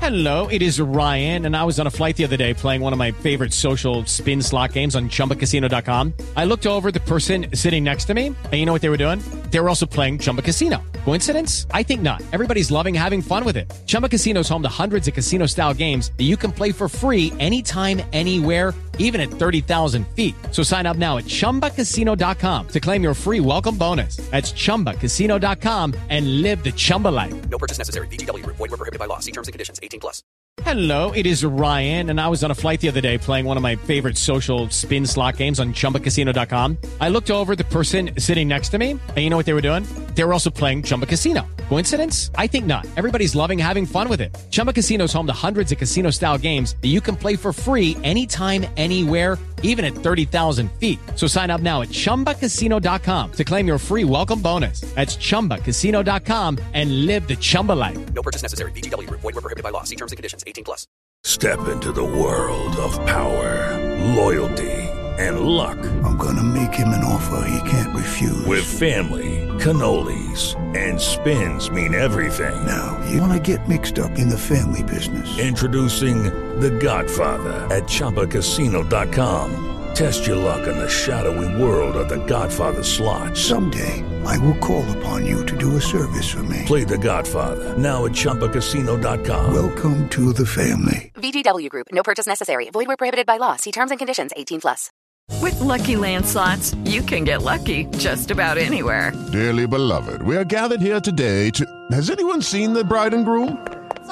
Hello, it is Ryan, and I was on a flight the other day playing one of my favorite social spin slot games on ChumbaCasino.com. I looked over at the person sitting next to me, and you know what they were doing? They were also playing Chumba Casino. Coincidence? I think not. Everybody's loving having fun with it. Chumba Casino is home to hundreds of casino-style games that you can play for free anytime, anywhere, even at 30,000 feet. So sign up now at ChumbaCasino.com to claim your free welcome bonus. That's ChumbaCasino.com and live the Chumba life. No purchase necessary. VGW Group. Void where prohibited by law. See terms and conditions. 18+. Hello, it is Ryan, and I was on a flight the other day playing one of my favorite social spin slot games on ChumbaCasino.com. I looked over at the person sitting next to me, and you know what they were doing? They were also playing Chumba Casino. Coincidence? I think not. Everybody's loving having fun with it. Chumba Casino is home to hundreds of casino-style games that you can play for free anytime, anywhere, even at 30,000 feet. So sign up now at ChumbaCasino.com to claim your free welcome bonus. That's ChumbaCasino.com and live the Chumba life. No purchase necessary. VGW Group. Void where prohibited by law. See terms and conditions. 18+. Step into the world of power, loyalty, and luck. I'm gonna make him an offer he can't refuse. With family, cannolis, and spins mean everything. Now, you wanna get mixed up in the family business. Introducing The Godfather at ChumbaCasino.com. Test your luck in the shadowy world of The Godfather slot. Someday, I will call upon you to do a service for me. Play The Godfather now at ChumbaCasino.com. Welcome to the family. VGW Group. No purchase necessary. Void where prohibited by law. See terms and conditions. 18+. With Lucky Land Slots, you can get lucky just about anywhere. Dearly beloved, we are gathered here today to... Has anyone seen the bride and groom?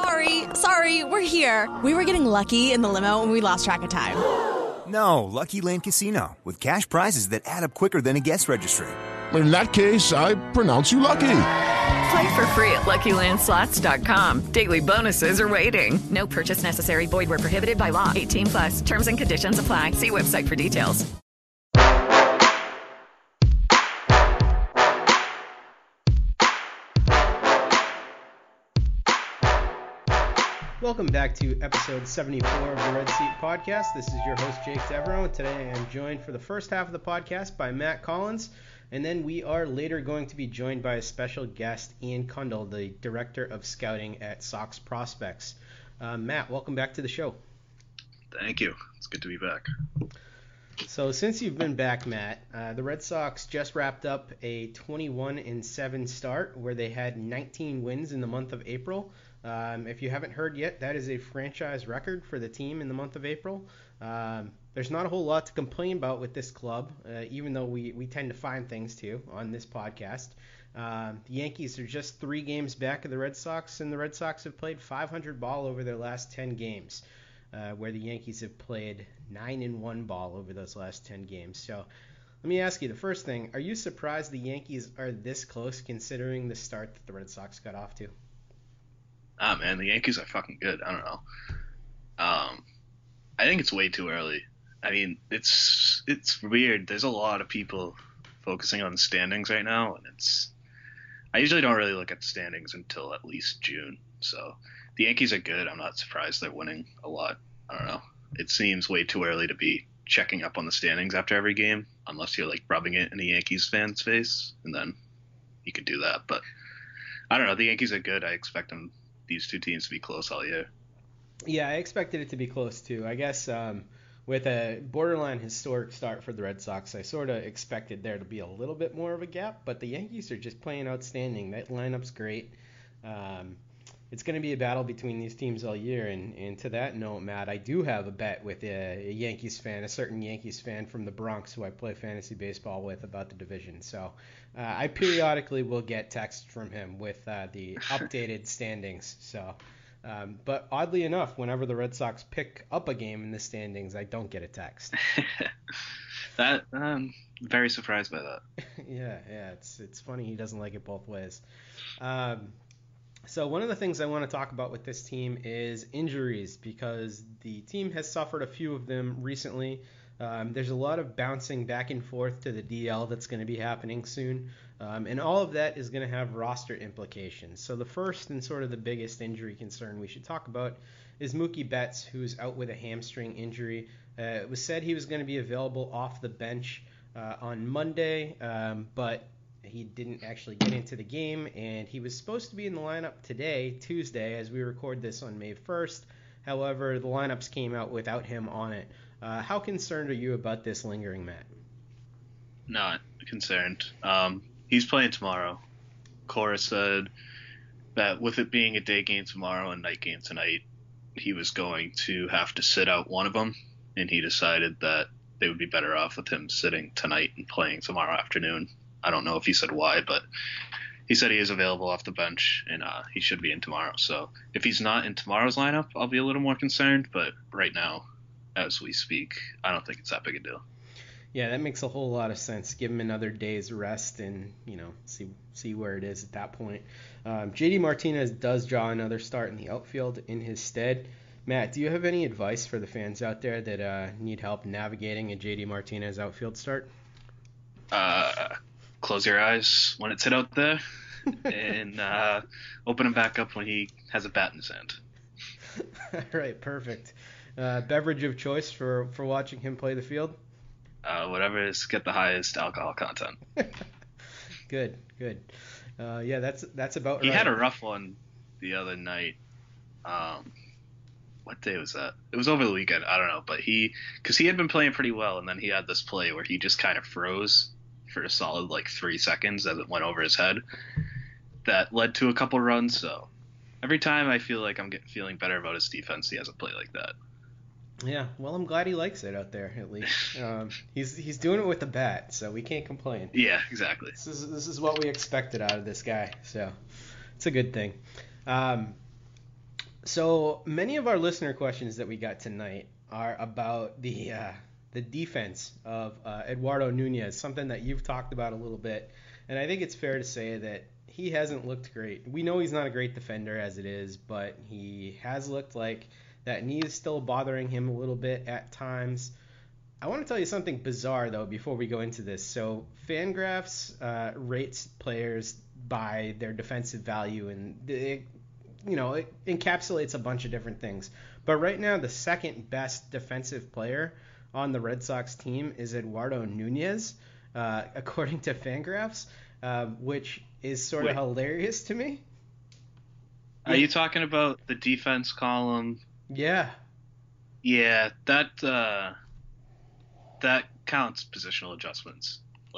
Sorry, we're here. We were getting lucky in the limo and we lost track of time. No, Lucky Land Casino, with cash prizes that add up quicker than a guest registry. In that case, I pronounce you lucky. Play for free at LuckyLandSlots.com. Daily bonuses are waiting. No purchase necessary. Void where prohibited by law. 18+. Terms and conditions apply. See website for details. Welcome back to episode 74 of the Red Seat Podcast. This is your host, Jake Devereaux, and today I am joined for the first half of the podcast by Matt Collins, and then we are later going to be joined by a special guest, Ian Cundall, the Director of Scouting at Sox Prospects. Matt, welcome back to the show. Thank you. It's good to be back. So since you've been back, Matt, the Red Sox just wrapped up a 21-7 start where they had 19 wins in the month of April. If you haven't heard yet, that is a franchise record for the team in the month of April. There's not a whole lot to complain about with this club, even though we tend to find things too on this podcast. The Yankees are just 3 games back of the Red Sox, and the Red Sox have played .500 ball over their last 10 games, where the Yankees have played 9-1 ball over those last 10 games. So let me ask you the first thing, are you surprised the Yankees are this close considering the start that the Red Sox got off to? Ah, man, the Yankees are fucking good. I don't know. I think it's way too early. I mean, it's weird. There's a lot of people focusing on the standings right now, and I usually don't really look at the standings until at least June. So the Yankees are good. I'm not surprised they're winning a lot. I don't know. It seems way too early to be checking up on the standings after every game, unless you're like rubbing it in a Yankees fan's face, and then you could do that. But I don't know. The Yankees are good. I expect these two teams to be close all year. Yeah, I expected it to be close too. I guess with a borderline historic start for the Red Sox, I sort of expected there to be a little bit more of a gap, but the Yankees are just playing outstanding. That lineup's great. It's going to be a battle between these teams all year, and to that note, Matt, I do have a bet with a Yankees fan, a certain Yankees fan from the Bronx who I play fantasy baseball with about the division. So I periodically will get texts from him with the updated standings. So, but oddly enough, whenever the Red Sox pick up a game in the standings, I don't get a text. That I'm very surprised by that. Yeah, it's funny he doesn't like it both ways. So one of the things I want to talk about with this team is injuries, because the team has suffered a few of them recently. There's a lot of bouncing back and forth to the DL that's going to be happening soon, and all of that is going to have roster implications. So the first and sort of the biggest injury concern we should talk about is Mookie Betts, who's out with a hamstring injury. It was said he was going to be available off the bench on Monday, but he didn't actually get into the game, and he was supposed to be in the lineup today, Tuesday, as we record this on May 1st. However, the lineups came out without him on it. How concerned are you about this lingering, Matt? Not concerned. He's playing tomorrow. Cora said that with it being a day game tomorrow and night game tonight, he was going to have to sit out one of them, and he decided that they would be better off with him sitting tonight and playing tomorrow afternoon. I don't know if he said why, but he said he is available off the bench, and he should be in tomorrow. So if he's not in tomorrow's lineup, I'll be a little more concerned, but right now, as we speak, I don't think it's that big a deal. Yeah, that makes a whole lot of sense. Give him another day's rest and, see where it is at that point. JD Martinez does draw another start in the outfield in his stead. Matt, do you have any advice for the fans out there that need help navigating a JD Martinez outfield start? Close your eyes when it's hit out there and open them back up when he has a bat in his hand. All right, perfect. Beverage of choice for watching him play the field? Whatever is get the highest alcohol content. Good. Yeah, that's about right. He had a rough one the other night. What day was that? It was over the weekend. I don't know, but because he had been playing pretty well, and then he had this play where he just kind of froze for a solid 3 seconds as it went over his head. That led to a couple runs. So every time I feel like I'm feeling better about his defense, he has a play like that. Yeah, well, I'm glad he likes it out there, at least. He's doing it with the bat, so we can't complain. Yeah, exactly. This is what we expected out of this guy, so it's a good thing. So many of our listener questions that we got tonight are about the defense of Eduardo Nunez, something that you've talked about a little bit, and I think it's fair to say that he hasn't looked great. We know he's not a great defender as it is, but he has looked like that knee is still bothering him a little bit at times. I want to tell you something bizarre, though, before we go into this. So Fangraphs rates players by their defensive value, and it encapsulates a bunch of different things. But right now, the second best defensive player on the Red Sox team is Eduardo Nunez, according to Fangraphs, which is sort of hilarious to me. Are you talking about the defense column? Yeah. Yeah, that counts positional adjustments.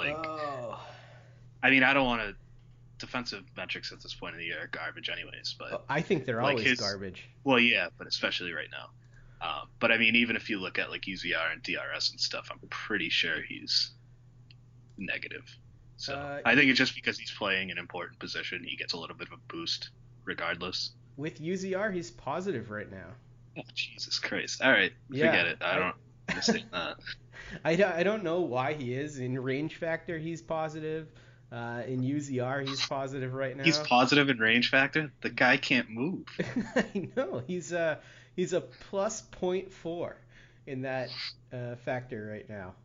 I mean, I don't want to. Defensive metrics at this point in the year are garbage, anyways. But I think they're always garbage. Well, yeah, but especially right now. But I mean, even if you look at UZR and DRS and stuff, I'm pretty sure he's negative. So I think it's just because he's playing an important position, he gets a little bit of a boost, regardless. With UZR, he's positive right now. Oh, Jesus Christ. All right. Forget it. I don't understand that. I don't know why he is. In range factor, he's positive. In UZR, he's positive right now. He's positive in range factor? The guy can't move. I know. He's a plus 0.4 in that factor right now.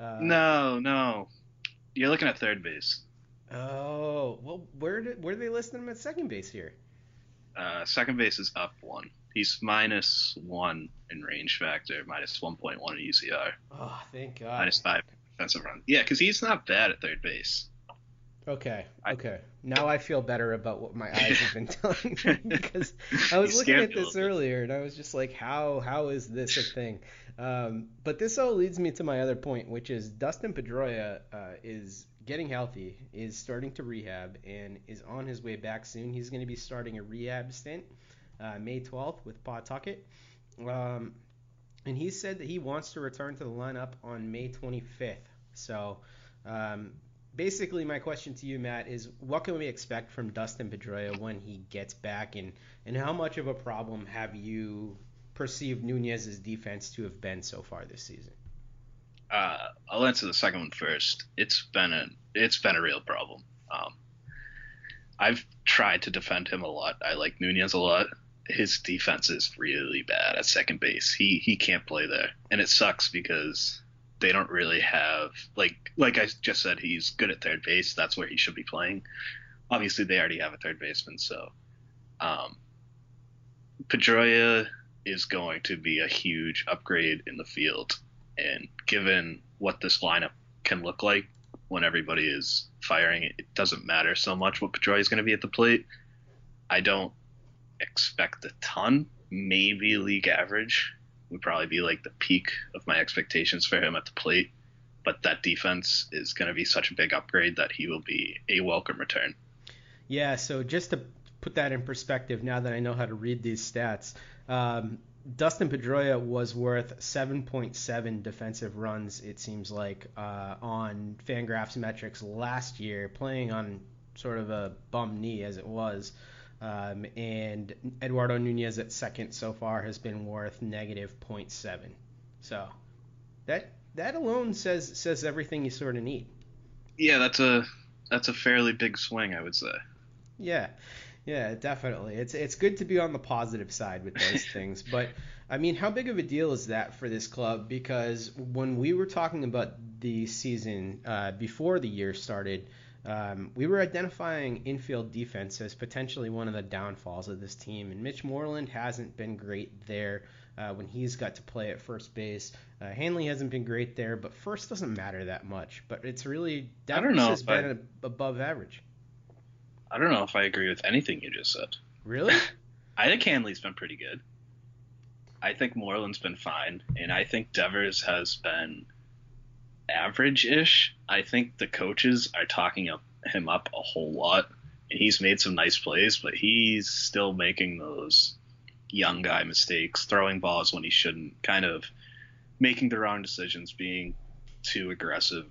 No. You're looking at third base. Oh. Well, where do they list him at second base here? Second base is up 1. He's -1 in range factor, -1.1 in UZR. Oh, thank God. -5 defensive run. Yeah, because he's not bad at third base. Okay. Now I feel better about what my eyes have been telling me, because I was looking at this earlier and I was just like, how is this a thing? But this all leads me to my other point, which is Dustin Pedroia is getting healthy, is starting to rehab, and is on his way back soon. He's going to be starting a rehab stint May 12th with Pawtucket. And he said that he wants to return to the lineup on May 25th. So basically my question to you, Matt, is what can we expect from Dustin Pedroia when he gets back, and how much of a problem have you perceived Nunez's defense to have been so far this season? I'll answer the second one first. It's been a real problem. I've tried to defend him a lot. I like Nunez a lot. His defense is really bad at second base. He can't play there, and it sucks because they don't really have like I just said, he's good at third base. That's where he should be playing. Obviously, they already have a third baseman, so Pedroia is going to be a huge upgrade in the field. And given what this lineup can look like when everybody is firing, it doesn't matter so much what Pedroia is going to be at the plate. I don't expect a ton. Maybe league average would probably be like the peak of my expectations for him at the plate. But that defense is going to be such a big upgrade that he will be a welcome return. Yeah, so just to put that in perspective, now that I know how to read these stats, Dustin Pedroia was worth 7.7 defensive runs, it seems like, on Fangraphs metrics last year, playing on sort of a bum knee as it was. And Eduardo Nunez at second so far has been worth negative 0.7. So that alone says everything you sort of need. Yeah, that's a fairly big swing, I would say. Yeah, definitely. It's good to be on the positive side with those things. But, I mean, how big of a deal is that for this club? Because when we were talking about the season before the year started, we were identifying infield defense as potentially one of the downfalls of this team. And Mitch Moreland hasn't been great there when he's got to play at first base. Hanley hasn't been great there, but first doesn't matter that much. But it's really, Devers has been above average. I don't know if I agree with anything you just said. Really? I think Hanley's been pretty good. I think Moreland's been fine, and I think Devers has been average-ish. I think the coaches are talking him up a whole lot, and he's made some nice plays, but he's still making those young guy mistakes, throwing balls when he shouldn't, kind of making the wrong decisions, being too aggressive.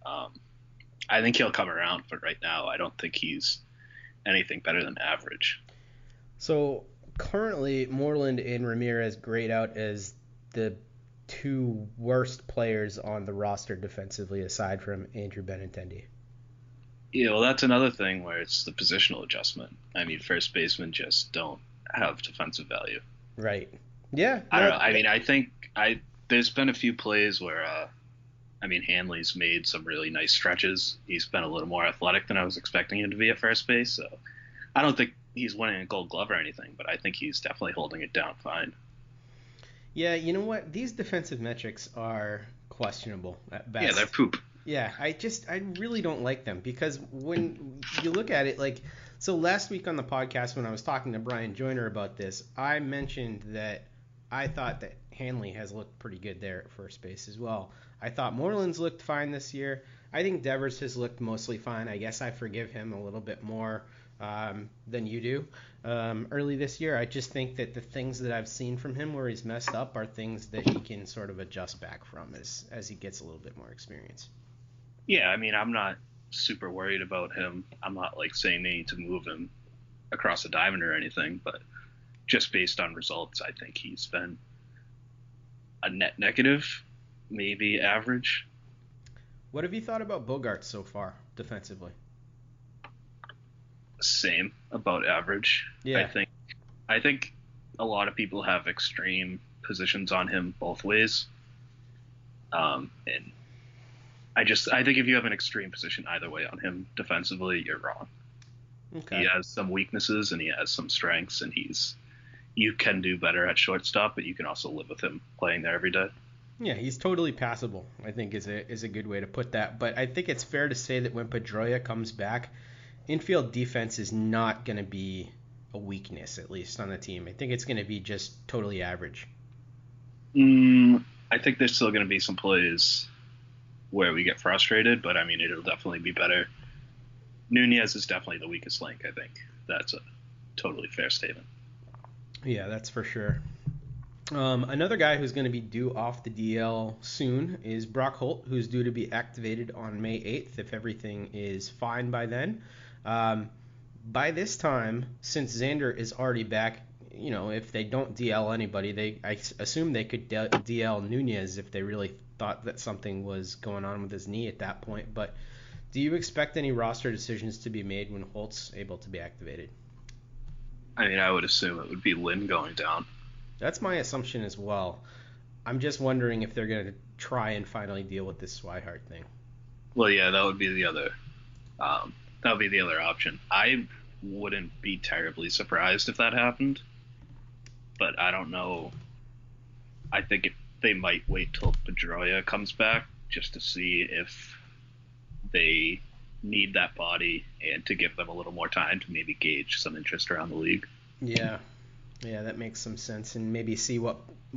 I think he'll come around, but right now I don't think he's anything better than average. So currently Moreland and Ramirez grade out as the two worst players on the roster defensively aside from Andrew Benintendi. Yeah, well, that's another thing where it's the positional adjustment. I mean, first basemen just don't have defensive value. Right. Yeah. I don't know. I mean, I think there's been a few plays where Hanley's made some really nice stretches. He's been a little more athletic than I was expecting him to be at first base. So I don't think he's winning a Gold Glove or anything, but I think he's definitely holding it down fine. Yeah, you know what? These defensive metrics are questionable at best. Yeah, they're poop. Yeah, I really don't like them because when you look at it, so last week on the podcast when I was talking to Brian Joyner about this, I mentioned that I thought that Hanley has looked pretty good there at first base as well. I thought Moreland's looked fine this year. I think Devers has looked mostly fine. I guess I forgive him a little bit more than you do early this year. I just think that the things that I've seen from him where he's messed up are things that he can sort of adjust back from as he gets a little bit more experience. Yeah, I mean, I'm not super worried about him. I'm not saying they need to move him across the diamond or anything, but just based on results, I think he's been a net negative, maybe average. What have you thought about Bogaerts so far defensively? Same, about average. Yeah. I think a lot of people have extreme positions on him both ways. And I think if you have an extreme position either way on him defensively, you're wrong. Okay. He has some weaknesses and he has some strengths, and you can do better at shortstop, but you can also live with him playing there every day. Yeah, he's totally passable, I think is a good way to put that. But I think it's fair to say that when Pedroia comes back, infield defense is not going to be a weakness, at least on the team. I think it's going to be just totally average. I think there's still going to be some plays where we get frustrated, but I mean, it'll definitely be better. Nunez is definitely the weakest link, I think. That's a totally fair statement. Yeah, that's for sure. Another guy who's going to be due off the DL soon is Brock Holt, who's due to be activated on May 8th if everything is fine by then. By this time, since Xander is already back, if they don't DL anybody, I assume they could DL Nunez if they really thought that something was going on with his knee at that point. But do you expect any roster decisions to be made when Holt's able to be activated? I mean, I would assume it would be Lynn going down. That's my assumption as well. I'm just wondering if they're going to try and finally deal with this Swihart thing. Well, yeah, that would be the other. That would be the other option. I wouldn't be terribly surprised if that happened, but I don't know. I think they might wait till Pedroia comes back just to see if they need that body and to give them a little more time to maybe gauge some interest around the league. Yeah, that makes some sense, and maybe see what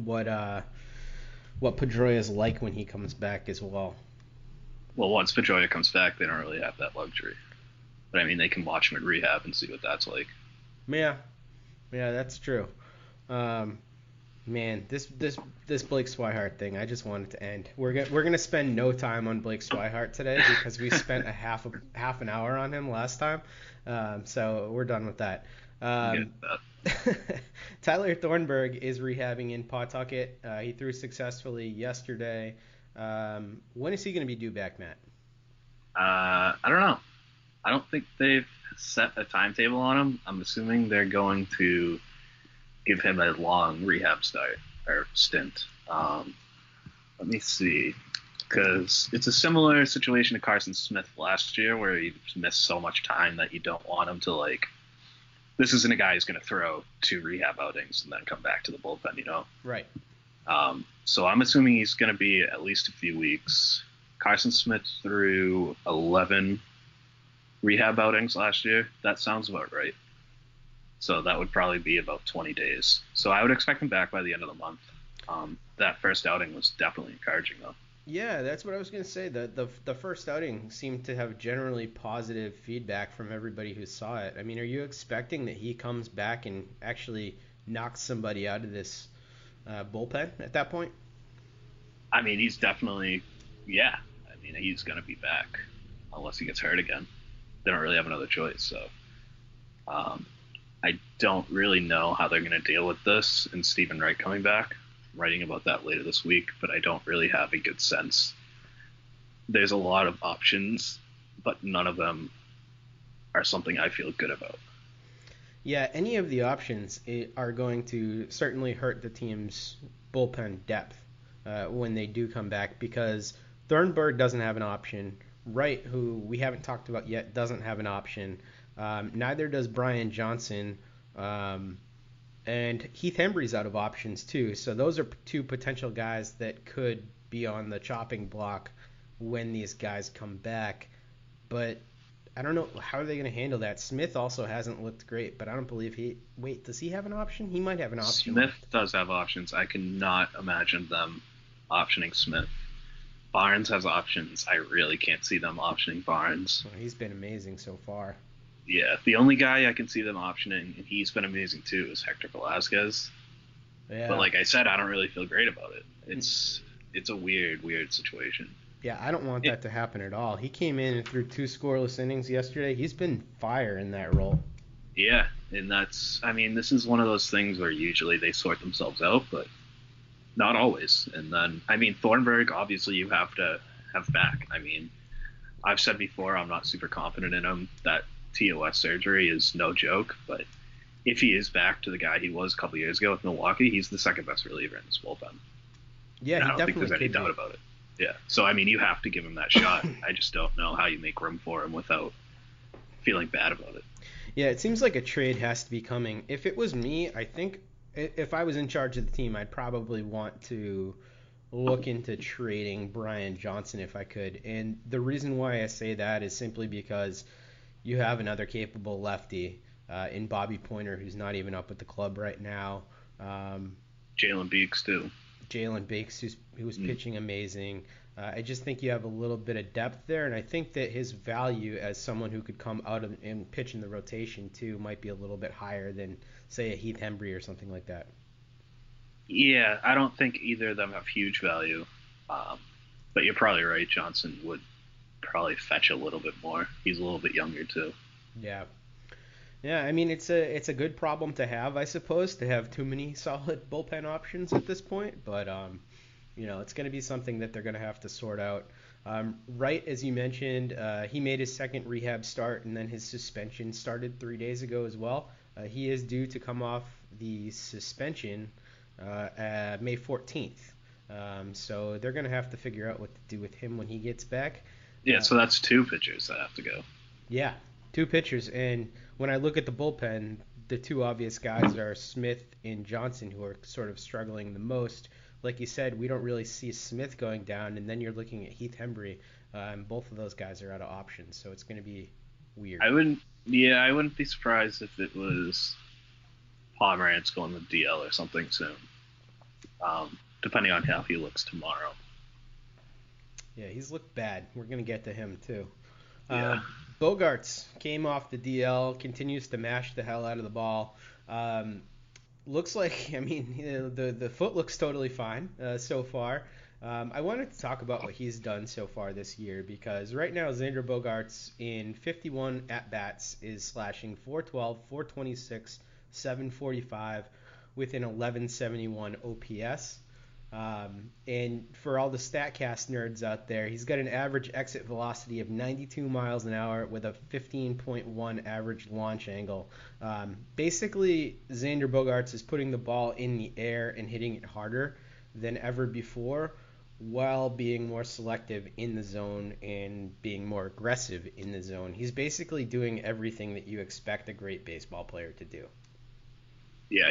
Pedroia is like when he comes back as well. Well, once Pedroia comes back, they don't really have that luxury. But I mean, they can watch him at rehab and see what that's like. Yeah, that's true. Man, this Blake Swihart thing, I just want it to end. We're gonna spend no time on Blake Swihart today because we spent a half an hour on him last time. So we're done with that. Tyler Thornburg is rehabbing in Pawtucket. He threw successfully yesterday. When is he going to be due back, Matt? I don't know. I don't think they've set a timetable on him. I'm assuming they're going to give him a long rehab stint. Let me see. Because it's a similar situation to Carson Smith last year where he missed so much time that you don't want him to, like, this isn't a guy who's going to throw 2 rehab outings and then come back to the bullpen, you know? Right. So I'm assuming he's going to be at least a few weeks. Carson Smith threw 11 rehab outings last year. That sounds about right. So that would probably be about 20 days. So I would expect him back by the end of the month. That first outing was definitely encouraging, though. Yeah, that's what I was going to say. The first outing seemed to have generally positive feedback from everybody who saw it. I mean, are you expecting that he comes back and actually knocks somebody out of this bullpen at that point? I mean, he's definitely, yeah. I mean, he's going to be back unless he gets hurt again. They don't really have another choice. So I don't really know how they're going to deal with this and Stephen Wright coming back. Writing about that later this week, but I don't really have a good sense. There's a lot of options, but none of them are something I feel good about. Yeah, any of the options are going to certainly hurt the team's bullpen depth when they do come back, because Thornburg doesn't have an option. Wright, who we haven't talked about yet, doesn't have an option. Neither does Brian Johnson. And Heath Hembry's out of options too. So those are 2 potential guys that could be on the chopping block when these guys come back. But I don't know, how are they going to handle that? Smith also hasn't looked great, but I don't believe does he have an option? He might have an option. Smith does have options. I cannot imagine them optioning Smith. Barnes has options. I really can't see them optioning Barnes. Well, he's been amazing so far. Yeah, the only guy I can see them optioning, and he's been amazing too, is Hector Velasquez. Yeah. But like I said, I don't really feel great about it. It's a weird situation. Yeah, I don't want that to happen at all. He came in and threw 2 scoreless innings yesterday. He's been fire in that role. Yeah, and this is one of those things where usually they sort themselves out, but not always. And then, Thornburg, obviously you have to have back. I've said before, I'm not super confident in him. That TOS surgery is no joke, but if he is back to the guy he was a couple years ago with Milwaukee, he's the second best reliever in this bullpen. Yeah, I don't think there's any doubt about it. Yeah, so you have to give him that shot. I just don't know how you make room for him without feeling bad about it. Yeah, it seems like a trade has to be coming. If it was me, I think if I was in charge of the team, I'd probably want to look into trading Brian Johnson if I could. And the reason why I say that is simply because you have another capable lefty in Bobby Pointer, who's not even up with the club right now. Jalen Beeks, too. Jalen Beeks, who's pitching amazing. I just think you have a little bit of depth there, and I think that his value as someone who could come out and pitch in the rotation, too, might be a little bit higher than, say, a Heath Hembry or something like that. Yeah, I don't think either of them have huge value. But you're probably right. Johnson would probably fetch a little bit more. He's a little bit younger too. Yeah, it's a good problem to have, I suppose, to have too many solid bullpen options at this point. But it's going to be something that they're going to have to sort out. Wright, as you mentioned, he made his second rehab start, and then his suspension started 3 days ago as well. He is due to come off the suspension May 14th. So they're going to have to figure out what to do with him when he gets back. Yeah, so that's 2 pitchers that have to go. Yeah, 2 pitchers. And when I look at the bullpen, the two obvious guys are Smith and Johnson, who are sort of struggling the most. Like you said, we don't really see Smith going down, and then you're looking at Heath Hembry, and both of those guys are out of options, so it's going to be weird. I wouldn't be surprised if it was Pomerantz going to DL or something soon, depending on how he looks tomorrow. Yeah, he's looked bad. We're going to get to him, too. Yeah. Bogaerts came off the DL, continues to mash the hell out of the ball. Looks like, the foot looks totally fine so far. I wanted to talk about what he's done so far this year, because right now Xander Bogaerts in 51 at-bats is slashing .412, .426, .745 with an 1171 OPS. And for all the StatCast nerds out there, he's got an average exit velocity of 92 miles an hour with a 15.1 average launch angle. Basically, Xander Bogaerts is putting the ball in the air and hitting it harder than ever before, while being more selective in the zone and being more aggressive in the zone. He's basically doing everything that you expect a great baseball player to do. Yeah,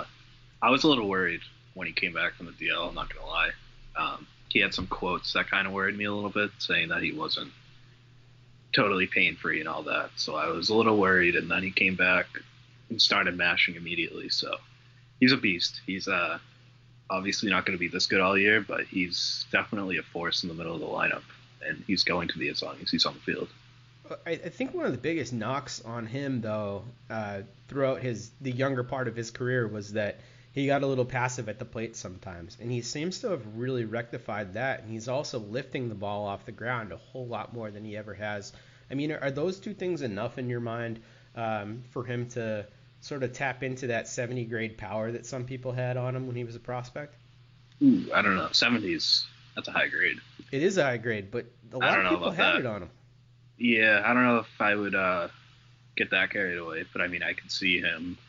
I was a little worried when he came back from the DL, I'm not going to lie. He had some quotes that kind of worried me a little bit, saying that he wasn't totally pain-free and all that. So I was a little worried, and then he came back and started mashing immediately. So he's a beast. He's obviously not going to be this good all year, but he's definitely a force in the middle of the lineup, and he's going to be as long as he's on the field. I think one of the biggest knocks on him, though, throughout the younger part of his career was that he got a little passive at the plate sometimes, and he seems to have really rectified that, and he's also lifting the ball off the ground a whole lot more than he ever has. I mean, are those two things enough in your mind for him to sort of tap into that 70-grade power that some people had on him when he was a prospect? Ooh, I don't know. 70s, that's a high grade. It is a high grade, but a lot of people had it on him. Yeah, I don't know if I would get that carried away, but I mean, I could see him.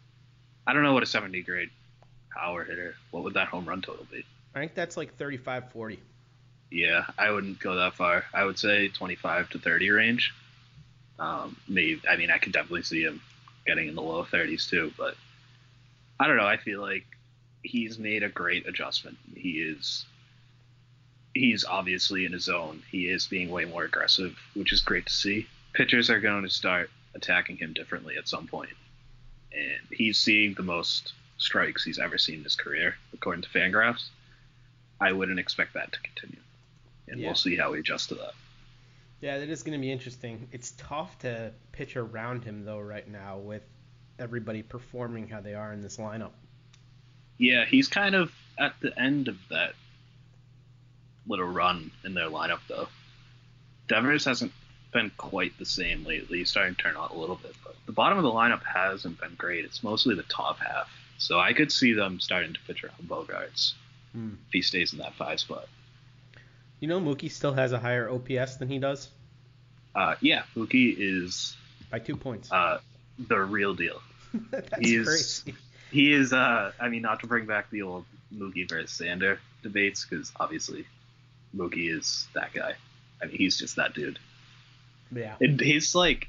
I don't know what a 70-grade power hitter. What would that home run total be? I think that's like 35, 40. Yeah, I wouldn't go that far. I would say 25 to 30 range. Maybe. I mean, I could definitely see him getting in the low 30s too, but I don't know. I feel like he's made a great adjustment. He's obviously in his zone. He is being way more aggressive, which is great to see. Pitchers are going to start attacking him differently at some point, and he's seeing the most strikes he's ever seen in his career, according to Fangraphs. I wouldn't expect that to continue, and we'll see how he adjusts to that. Yeah, that is going to be interesting. It's tough to pitch around him, though, right now, with everybody performing how they are in this lineup. Yeah, he's kind of at the end of that little run in their lineup, though. Devers hasn't been quite the same lately. He's starting to turn on a little bit, but the bottom of the lineup hasn't been great. It's mostly the top half. So I could see them starting to pitch around Bogaerts if he stays in that 5 spot. You know, Mookie still has a higher OPS than he does? Yeah, Mookie is... by 2 points. The real deal. That's crazy. He is, I mean, not to bring back the old Mookie versus Xander debates, because obviously Mookie is that guy. I mean, he's just that dude. Yeah. He's like...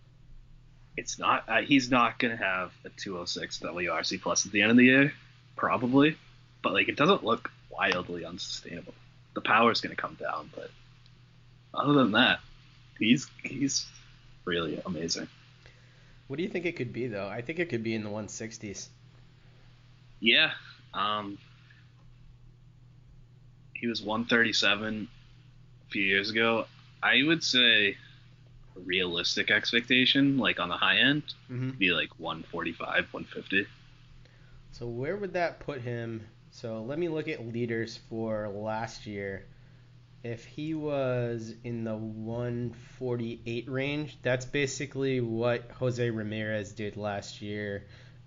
It's not. He's not gonna have a 206 WRC plus at the end of the year, probably. But like, it doesn't look wildly unsustainable. The power's gonna come down, but other than that, he's really amazing. What do you think it could be, though? I think it could be in the 160s. Yeah. He was 137 a few years ago. I would say a realistic expectation, like on the high end, be like 145, 150. So where would that put him? So let me look at leaders for last year. If he was in the 148 range, that's basically what Jose Ramirez did last year.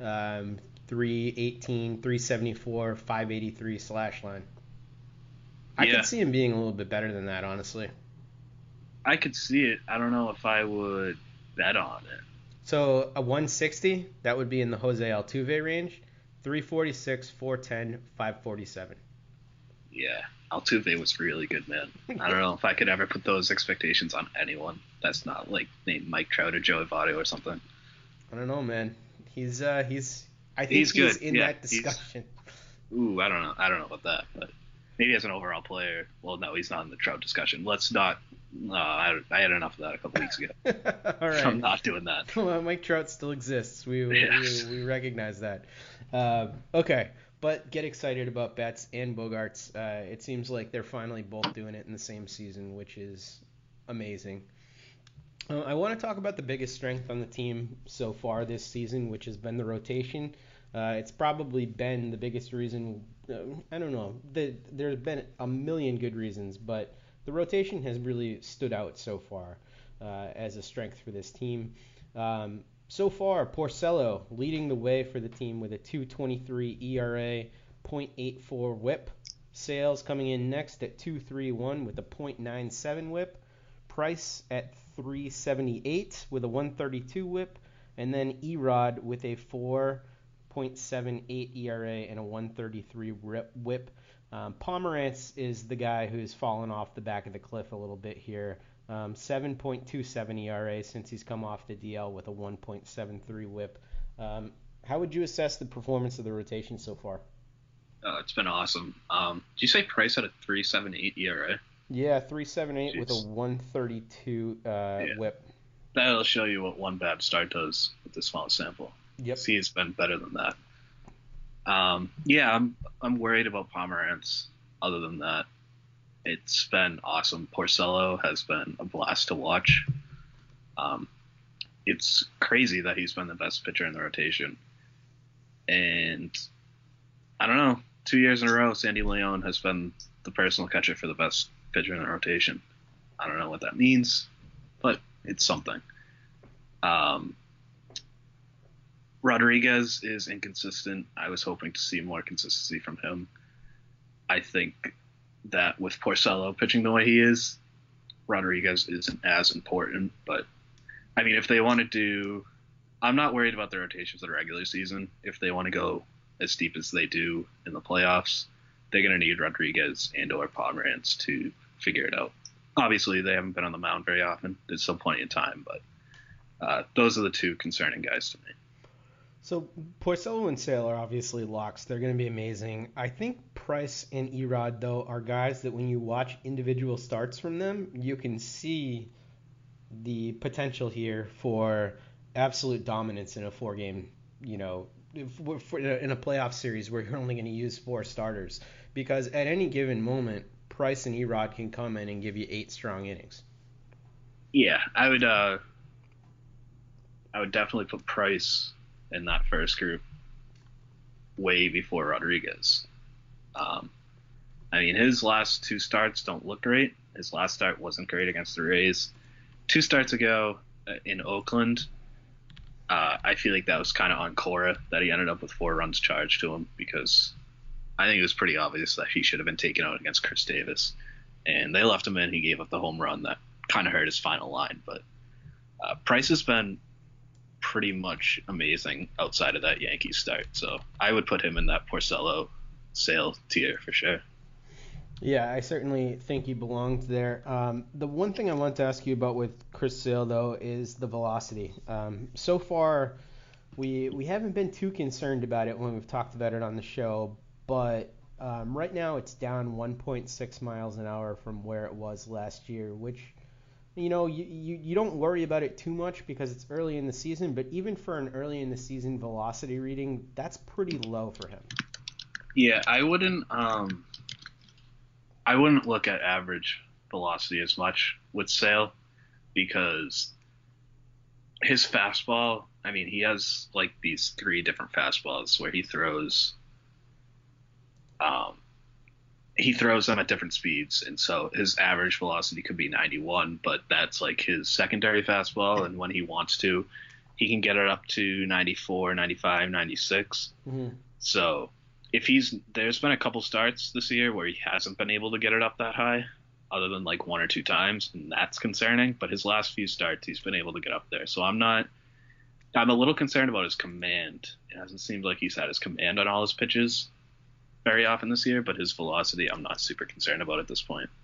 318, 374, 583 slash line. I could see him being a little bit better than that, honestly. I could see it. I don't know if I would bet on it. So a 160, that would be in the Jose Altuve range. 346, 410, 547. Yeah, Altuve was really good, man. I don't know if I could ever put those expectations on anyone that's not like named Mike Trout or Joey Votto or something. I don't know, man. He's He's good. in that discussion. I don't know. I don't know about that, but maybe as an overall player. Well, no, he's not in the Trout discussion. Let's not. I had enough of that a couple weeks ago. All right. I'm not doing that. Well, Mike Trout still exists. We recognize that. Okay, but get excited about Betts and Bogaerts. It seems like they're finally both doing it in the same season, which is amazing. I want to talk about the biggest strength on the team so far this season, which has been the rotation. It's probably been the biggest reason. I don't know. There's been a million good reasons, but the rotation has really stood out so far as a strength for this team. So far, Porcello leading the way for the team with a 2.23 ERA, 0.84 WHIP. Sales coming in next at 2.31 with a 0.97 WHIP. Price at 3.78 with a 1.32 WHIP. And then Erod with a 4.78 ERA and a 1.33 WHIP. Pomerantz is the guy who's fallen off the back of the cliff a little bit here. 7.27 ERA since he's come off the DL with a 1.73 WHIP. How would you assess the performance of the rotation so far? It's been awesome. Did you say Price had a 3.78 ERA? Yeah, 3.78 with a 1.32 WHIP. That'll show you what one bad start does with the small sample. Yep. He's been better than that. I'm worried about Pomerantz. Other than that, it's been awesome. Porcello has been a blast to watch. It's crazy that he's been the best pitcher in the rotation. And I don't know, 2 years in a row, Sandy Leon has been the personal catcher for the best pitcher in the rotation. I don't know what that means, but it's something. Rodriguez is inconsistent. I was hoping to see more consistency from him. I think that with Porcello pitching the way he is, Rodriguez isn't as important. But, I mean, if they want to do... I'm not worried about the rotations of the regular season. If they want to go as deep as they do in the playoffs, they're going to need Rodriguez and or Pomerantz to figure it out. Obviously, they haven't been on the mound very often. There's still plenty of time, but those are the two concerning guys to me. So Porcello and Sale are obviously locks. They're going to be amazing. I think Price and Erod, though, are guys that when you watch individual starts from them, you can see the potential here for absolute dominance in a four-game, in a playoff series where you're only going to use four starters. Because at any given moment, Price and Erod can come in and give you 8 strong innings. Yeah, I would definitely put Price in that first group way before Rodriguez. I mean, his last 2 starts don't look great. His last start wasn't great against the Rays. 2 starts ago in Oakland, I feel like that was kind of on Cora that he ended up with 4 runs charged to him, because I think it was pretty obvious that he should have been taken out against Chris Davis. And they left him in. He gave up the home run that kind of hurt his final line. But Price has been pretty much amazing outside of that Yankees start. So I would put him in that Porcello Sale tier for sure. Yeah, I certainly think he belonged there. The one thing I want to ask you about with Chris Sale, though, is the velocity. So far, we haven't been too concerned about it when we've talked about it on the show, but right now it's down 1.6 miles an hour from where it was last year, which, you don't worry about it too much because it's early in the season, but even for an early in the season velocity reading, that's pretty low for him. Yeah, I wouldn't look at average velocity as much with Sale, because his fastball, I mean, he has like these 3 different fastballs where he throws them at different speeds, and so his average velocity could be 91, but that's like his secondary fastball, and when he wants to, he can get it up to 94, 95, 96. Mm-hmm. So there's been a couple starts this year where he hasn't been able to get it up that high, other than like 1 or 2 times, and that's concerning. But his last few starts, he's been able to get up there. So I'm a little concerned about his command. It hasn't seemed like he's had his command on all his pitches very often this year, but his velocity, I'm not super concerned about at this point.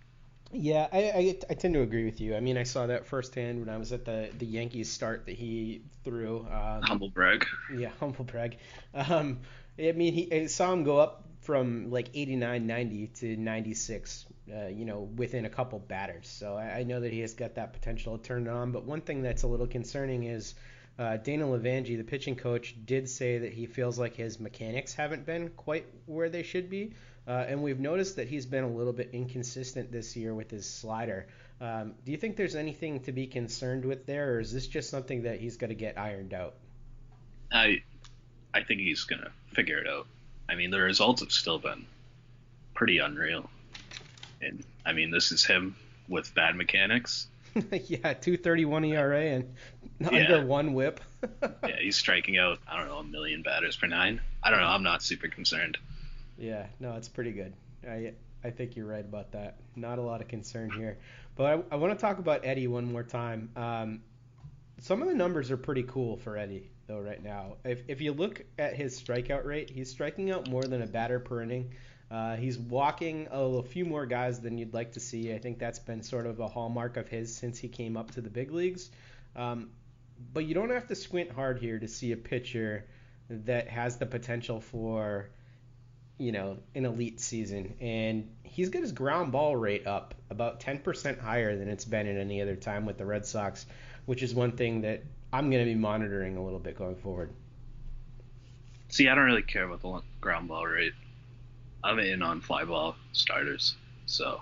Yeah, I tend to agree with you. I mean, I saw that firsthand when I was at the Yankees start that he threw. Humble brag. Yeah, humble brag. I mean, I saw him go up from like 89, 90 to 96, within a couple batters. So I know that he has got that potential to turn it on. But one thing that's a little concerning is Dana Levangie, the pitching coach, did say that he feels like his mechanics haven't been quite where they should be. And we've noticed that he's been a little bit inconsistent this year with his slider. Do you think there's anything to be concerned with there, or is this just something that he's going to get ironed out? I think he's going to figure it out. I mean, the results have still been pretty unreal. And, I mean, this is him with bad mechanics. Yeah, 2.31 ERA and under one whip. Yeah, he's striking out, I don't know, 1 million batters per 9. I don't know. I'm not super concerned. Yeah, no, it's pretty good. I think you're right about that. Not a lot of concern here. But I want to talk about Eddie one more time. Some of the numbers are pretty cool for Eddie, though, right now. If you look at his strikeout rate, he's striking out more than a batter per inning. He's walking a few more guys than you'd like to see. I think that's been sort of a hallmark of his since he came up to the big leagues. But you don't have to squint hard here to see a pitcher that has the potential for an elite season. And he's got his ground ball rate up about 10% higher than it's been at any other time with the Red Sox, which is one thing that I'm going to be monitoring a little bit going forward. See, I don't really care about the ground ball rate. I'm in on fly ball starters. So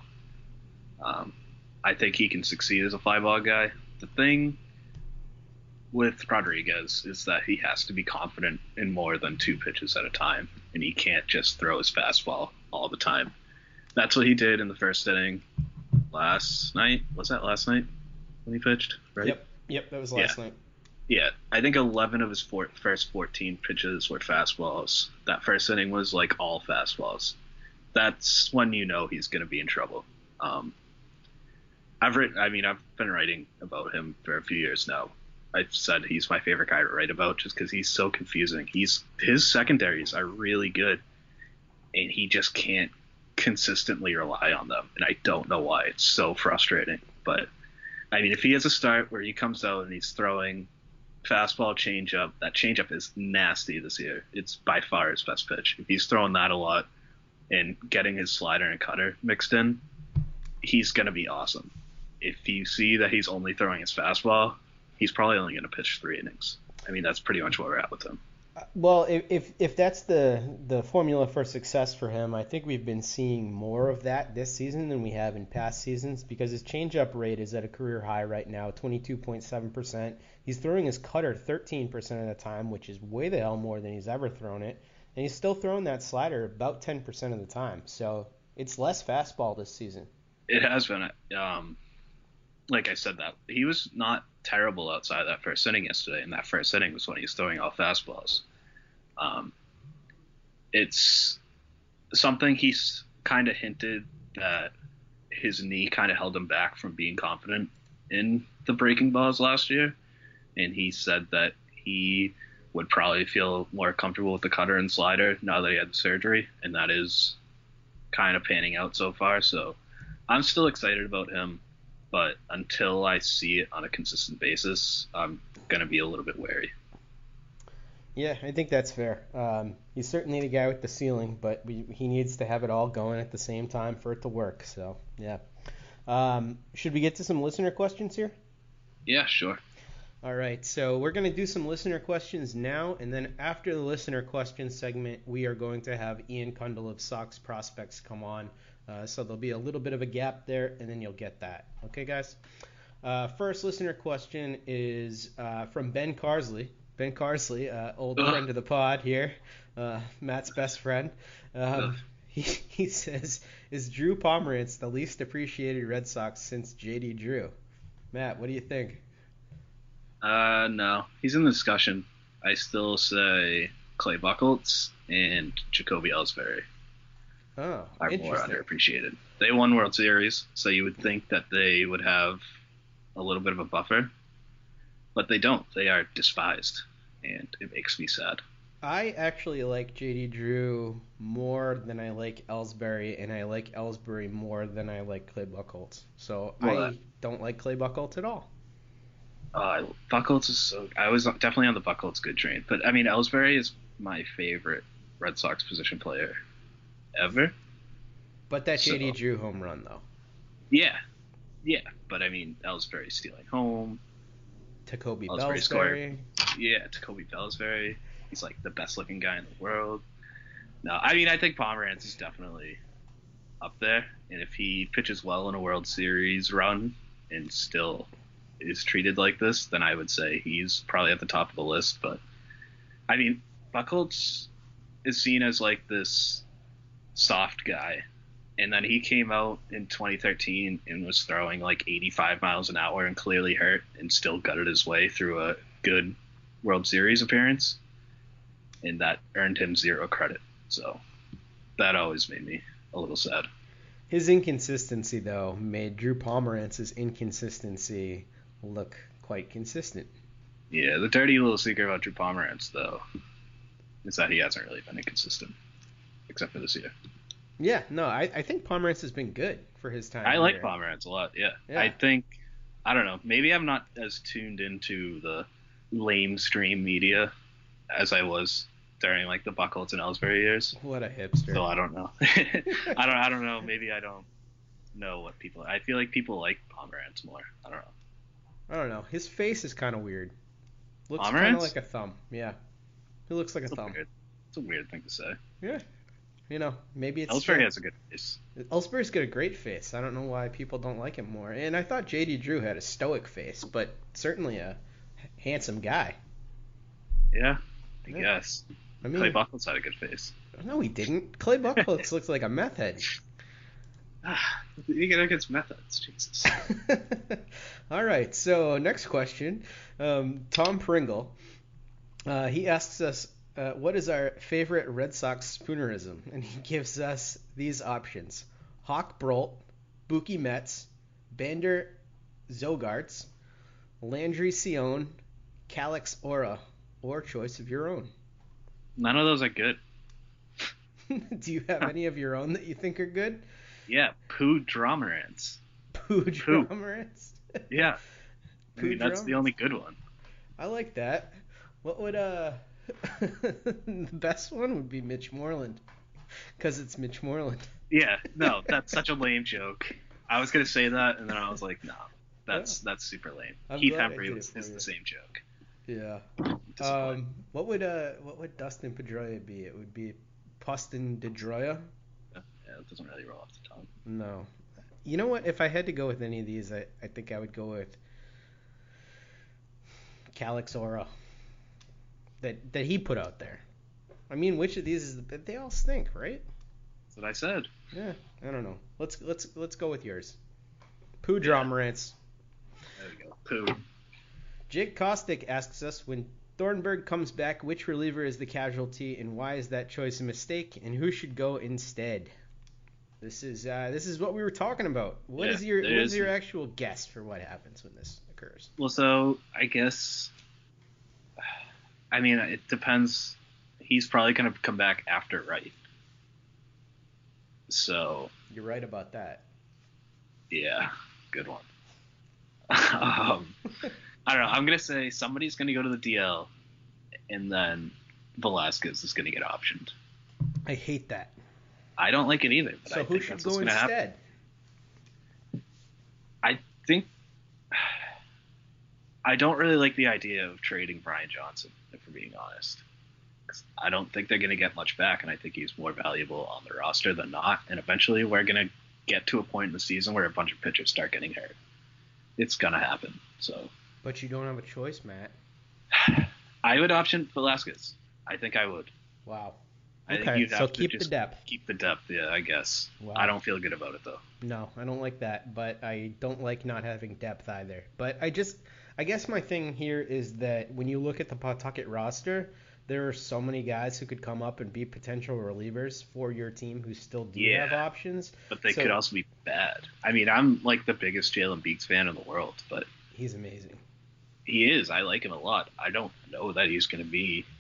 I think he can succeed as a fly ball guy. The thing with Rodriguez is that he has to be confident in more than 2 pitches at a time, and he can't just throw his fastball all the time. That's what he did in the first inning last night. Was that last night when he pitched? Right? Yep, that was last night. Yeah, I think 11 of his first 14 pitches were fastballs. That first inning was like all fastballs. That's when you know he's going to be in trouble. I've been writing about him for a few years now. I've said he's my favorite guy to write about just because he's so confusing. His secondaries are really good, and he just can't consistently rely on them, and I don't know why. It's so frustrating. But, I mean, if he has a start where he comes out and he's throwing fastball, changeup, that changeup is nasty this year. It's by far his best pitch. If he's throwing that a lot and getting his slider and cutter mixed in, he's going to be awesome. If you see that he's only throwing his fastball, he's probably only going to pitch 3 innings. I mean, that's pretty much where we're at with him. Well, if that's the formula for success for him, I think we've been seeing more of that this season than we have in past seasons, because his changeup rate is at a career high right now, 22.7%. He's throwing his cutter 13% of the time, which is way the hell more than he's ever thrown it. And he's still throwing that slider about 10% of the time. So it's less fastball this season. It has been. Like I said, that he was not terrible outside that first inning yesterday, and that first inning was when he was throwing all fastballs. It's something he's kind of hinted that his knee kind of held him back from being confident in the breaking balls last year, and he said that he would probably feel more comfortable with the cutter and slider now that he had the surgery, and that is kind of panning out so far. So I'm still excited about him. But until I see it on a consistent basis, I'm going to be a little bit wary. Yeah, I think that's fair. He's certainly the guy with the ceiling, but he needs to have it all going at the same time for it to work. So, yeah. Should we get to some listener questions here? Yeah, sure. All right, so we're going to do some listener questions now, and then after the listener questions segment, we are going to have Ian Cundall of Sox Prospects come on. So there'll be a little bit of a gap there, and then you'll get that. Okay, guys? First listener question is from Ben Carsley. Ben Carsley, old friend of the pod here, Matt's best friend. He says, is Drew Pomerantz the least appreciated Red Sox since J.D. Drew? Matt, what do you think? No. He's in the discussion. I still say Clay Buchholz and Jacoby Ellsbury. Oh, are more underappreciated. They won World Series, so you would think that they would have a little bit of a buffer, but they don't. They are despised, and it makes me sad. I actually like JD Drew more than I like Ellsbury, and I like Ellsbury more than I like Clay Buchholz. So I don't like Clay Buchholz at all. Buchholz is so. I was definitely on the Buchholz good train, but I mean Ellsbury is my favorite Red Sox position player ever. But that JD Drew home run though. Yeah, but I mean Ellsbury stealing home. Jacoby Ellsbury. Yeah, Jacoby Ellsbury. He's like the best looking guy in the world. No, I mean I think Pomerantz is definitely up there, and if he pitches well in a World Series run and still is treated like this, then I would say he's probably at the top of the list. But I mean, Buchholz is seen as like this soft guy, and then he came out in 2013 and was throwing like 85 miles an hour and clearly hurt, and still gutted his way through a good World Series appearance, and that earned him zero credit. So that always made me a little sad. His inconsistency, though, made Drew Pomerantz's inconsistency look quite consistent. Yeah, the dirty little secret about Drew Pomerantz, though, is that he hasn't really been inconsistent, except for this year. Yeah, no, I think Pomerantz has been good for his time. I like Pomerantz a lot, yeah. I think, I don't know, maybe I'm not as tuned into the lamestream media as I was during like the Buchholz and Ellsbury years. What a hipster. So I don't know. I don't know. Maybe I don't know what people. I feel like people like Pomerantz more. I don't know. His face is kind of weird. Looks kind of like a thumb. Yeah. He looks like a thumb. It's a weird thing to say. Yeah. You know, maybe it's Ellsbury has a good face. Ellsbury's got a great face. I don't know why people don't like him more. And I thought JD Drew had a stoic face, but certainly a handsome guy. Yeah, I guess. I mean, Clay Buchholz had a good face. No, he didn't. Clay Buchholz looks like a meth head. You get against meth heads, Jesus. All right, so next question. Tom Pringle. He asks us, what is our favorite Red Sox spoonerism? And he gives us these options. Hawk Brolt, Buki Metz, Bander Zogarts, Landry Sion, Calix Aura, or choice of your own. None of those are good. Do you have any of your own that you think are good? Yeah, Poo Dromerance. Poo Dromerance? Yeah. I mean, that's the only good one. I like that. What would the best one would be Mitch Moreland, because it's Mitch Moreland. Yeah, no, that's such a lame joke. I was gonna say that, and then I was like, no, that's super lame. Keith Hembree is the same joke. Yeah. What would Dustin Pedroia be? It would be Postin Pedroia. Yeah, it doesn't really roll off the tongue. No. You know what? If I had to go with any of these, I think I would go with Calix Aura. That he put out there. I mean, which of these is they all stink, right? That's what I said. Yeah, I don't know. Let's go with yours. Poo Dromerance. There we go. Poo. Jake Kostick asks us, when Thornburg comes back, which reliever is the casualty, and why is that choice a mistake, and who should go instead? This is what we were talking about. What is your actual guess for what happens when this occurs? Well, so I guess, I mean, it depends. He's probably going to come back after Wright. So you're right about that. Yeah, good one. I don't know. I'm going to say somebody's going to go to the DL, and then Velasquez is going to get optioned. I hate that. I don't like it either. But so who should go instead? I think I don't really like the idea of trading Brian Johnson, if we're being honest. 'Cause I don't think they're going to get much back, and I think he's more valuable on the roster than not. And eventually we're going to get to a point in the season where a bunch of pitchers start getting hurt. It's going to happen. So. But you don't have a choice, Matt. I would option Velasquez. I think I would. Wow. I think okay, you'd have so to keep just the depth. Keep the depth, yeah, I guess. Wow. I don't feel good about it, though. No, I don't like that, but I don't like not having depth either. But I guess my thing here is that when you look at the Pawtucket roster, there are so many guys who could come up and be potential relievers for your team who still do have options. But they could also be bad. I mean, I'm like the biggest Jalen Beeks fan in the world, but he's amazing. He is. I like him a lot. I don't know that he's going to be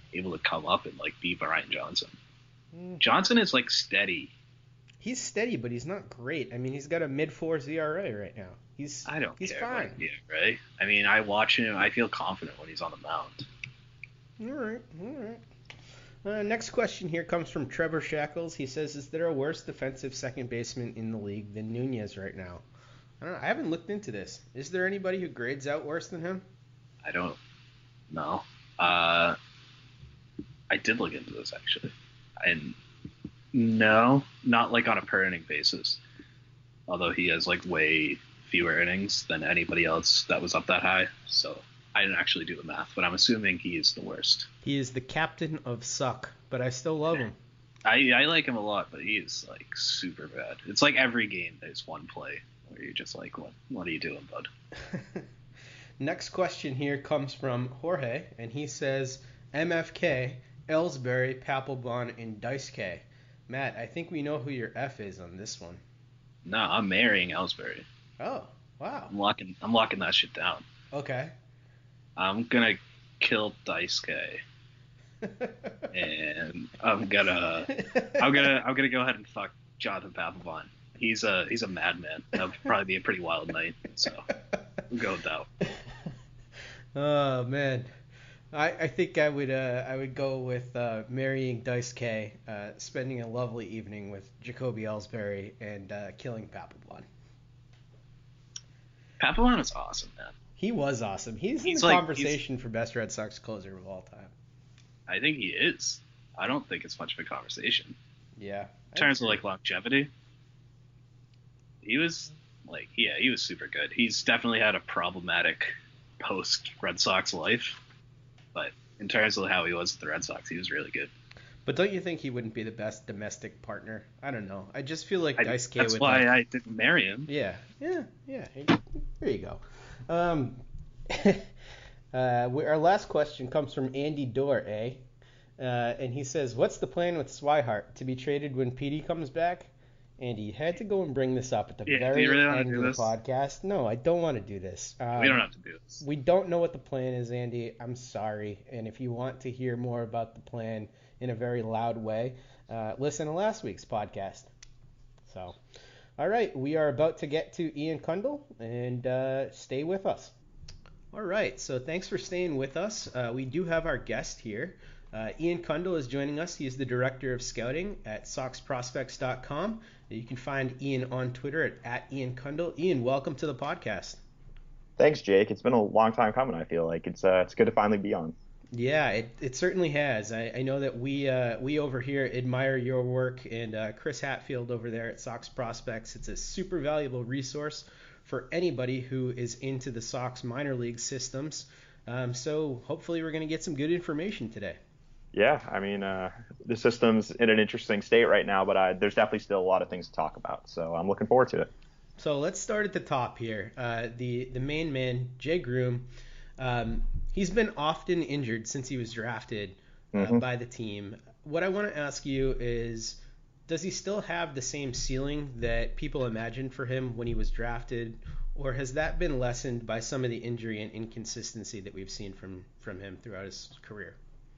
able to come up and like beat Brian Johnson. Johnson is like steady. He's steady, but he's not great. I mean, he's got a mid-4s ERA right now. He's fine. Yeah, right. I mean, I watch him. I feel confident when he's on the mound. All right. Next question here comes from Trevor Shackles. He says, "Is there a worse defensive second baseman in the league than Nunez right now?" I don't know. I haven't looked into this. Is there anybody who grades out worse than him? I don't know. I did look into this actually, and no, not like on a per inning basis. Although he has like way fewer innings than anybody else that was up that high. So I didn't actually do the math, but I'm assuming he is the worst. He is the captain of suck, but I still love him. I like him a lot, but he is like super bad. It's like every game there's one play where you're just like, what are you doing, bud? Next question here comes from Jorge, and he says, MFK, Ellsbury, Papelbon, and Dice K. Matt, I think we know who your F is on this one. No, I'm marrying Ellsbury. Oh, wow. I'm locking that shit down. Okay. I'm gonna kill Dice K. And I'm gonna go ahead and fuck Jonathan Papelbon. He's a madman. That'll probably be a pretty wild night. So we'll go with that. Oh man, I think I would go with marrying Dice K, spending a lovely evening with Jacoby Ellsbury, and killing Papelbon. Papelbon is awesome, man. He was awesome. He's in the conversation for best Red Sox closer of all time. I think he is. I don't think it's much of a conversation. Yeah. In terms of like longevity, he was super good. He's definitely had a problematic post Red Sox life, but in terms of how he was with the Red Sox, he was really good. But don't you think he wouldn't be the best domestic partner? I don't know. I just feel like Dice K would. That's why I didn't marry him. Yeah. There you go. Our last question comes from Andy Dorr, and he says, "What's the plan with Swihart? To be traded when Petey comes back?" Andy, you had to go and bring this up at the very end of the podcast. No, I don't want to do this. We don't have to do this. We don't know what the plan is, Andy. I'm sorry. And if you want to hear more about the plan in a very loud way, listen to last week's podcast. So, all right, we are about to get to Ian Cundall, and stay with us. All right, so thanks for staying with us. We do have our guest here. Ian Cundall is joining us. He is the Director of Scouting at SoxProspects.com. You can find Ian on Twitter at Ian Cundall. Ian, welcome to the podcast. Thanks, Jake. It's been a long time coming, I feel like. It's good to finally be on. Yeah, it certainly has. I know that we over here admire your work, and Chris Hatfield over there at Sox Prospects. It's a super valuable resource for anybody who is into the Sox minor league systems. So hopefully we're going to get some good information today. Yeah, I mean, the system's in an interesting state right now, but there's definitely still a lot of things to talk about. So I'm looking forward to it. So let's start at the top here. The main man, Jay Groom, he's been often injured since he was drafted by the team. What I want to ask you is, does he still have the same ceiling that people imagined for him when he was drafted, or has that been lessened by some of the injury and inconsistency that we've seen from him throughout his career?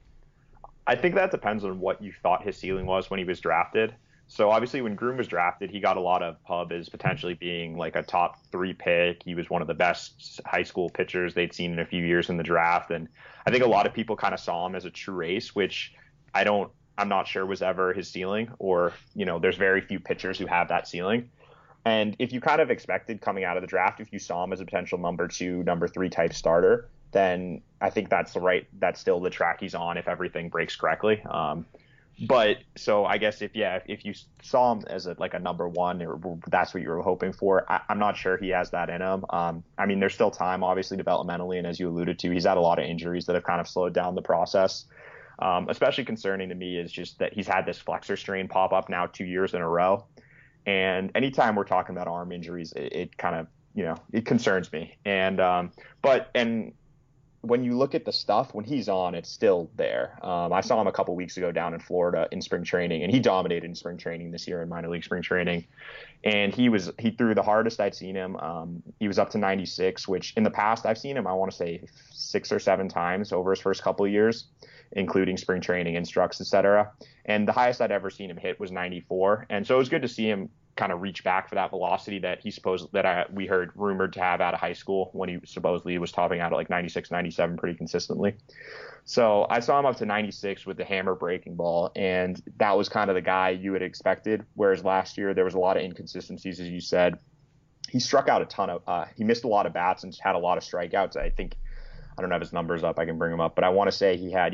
I think that depends on what you thought his ceiling was when he was drafted. So obviously when Groom was drafted, he got a lot of pub as potentially being like a top 3 pick. He was one of the best high school pitchers they'd seen in a few years in the draft. And I think a lot of people kind of saw him as a true ace, which I'm not sure was ever his ceiling, or, there's very few pitchers who have that ceiling. And if you kind of expected coming out of the draft, if you saw him as a potential number 2, number 3 type starter, then I think that's that's still the track he's on if everything breaks correctly. But so I guess if you saw him as a number 1, or that's what you were hoping for, I'm not sure he has that in him. I mean, there's still time, obviously, developmentally, and as you alluded to, he's had a lot of injuries that have kind of slowed down the process. Especially concerning to me is just that he's had this flexor strain pop up now 2 years in a row. And anytime we're talking about arm injuries, it kind of, it concerns me. And when you look at the stuff, when he's on, it's still there. I saw him a couple weeks ago down in Florida in spring training, and he dominated in spring training this year in minor league spring training. And he threw the hardest I'd seen him. He was up to 96, which in the past I've seen him, I want to say 6 or 7 times over his first couple of years, including spring training, instructs, etc. And the highest I'd ever seen him hit was 94. And so it was good to see him kind of reach back for that velocity that we heard rumored to have out of high school when he supposedly was topping out at like 96, 97 pretty consistently. So I saw him up to 96 with the hammer breaking ball, and that was kind of the guy you had expected. Whereas last year there was a lot of inconsistencies, as you said. He struck out a ton of he missed a lot of bats and had a lot of strikeouts. I don't have his numbers up. I can bring them up, but I want to say he had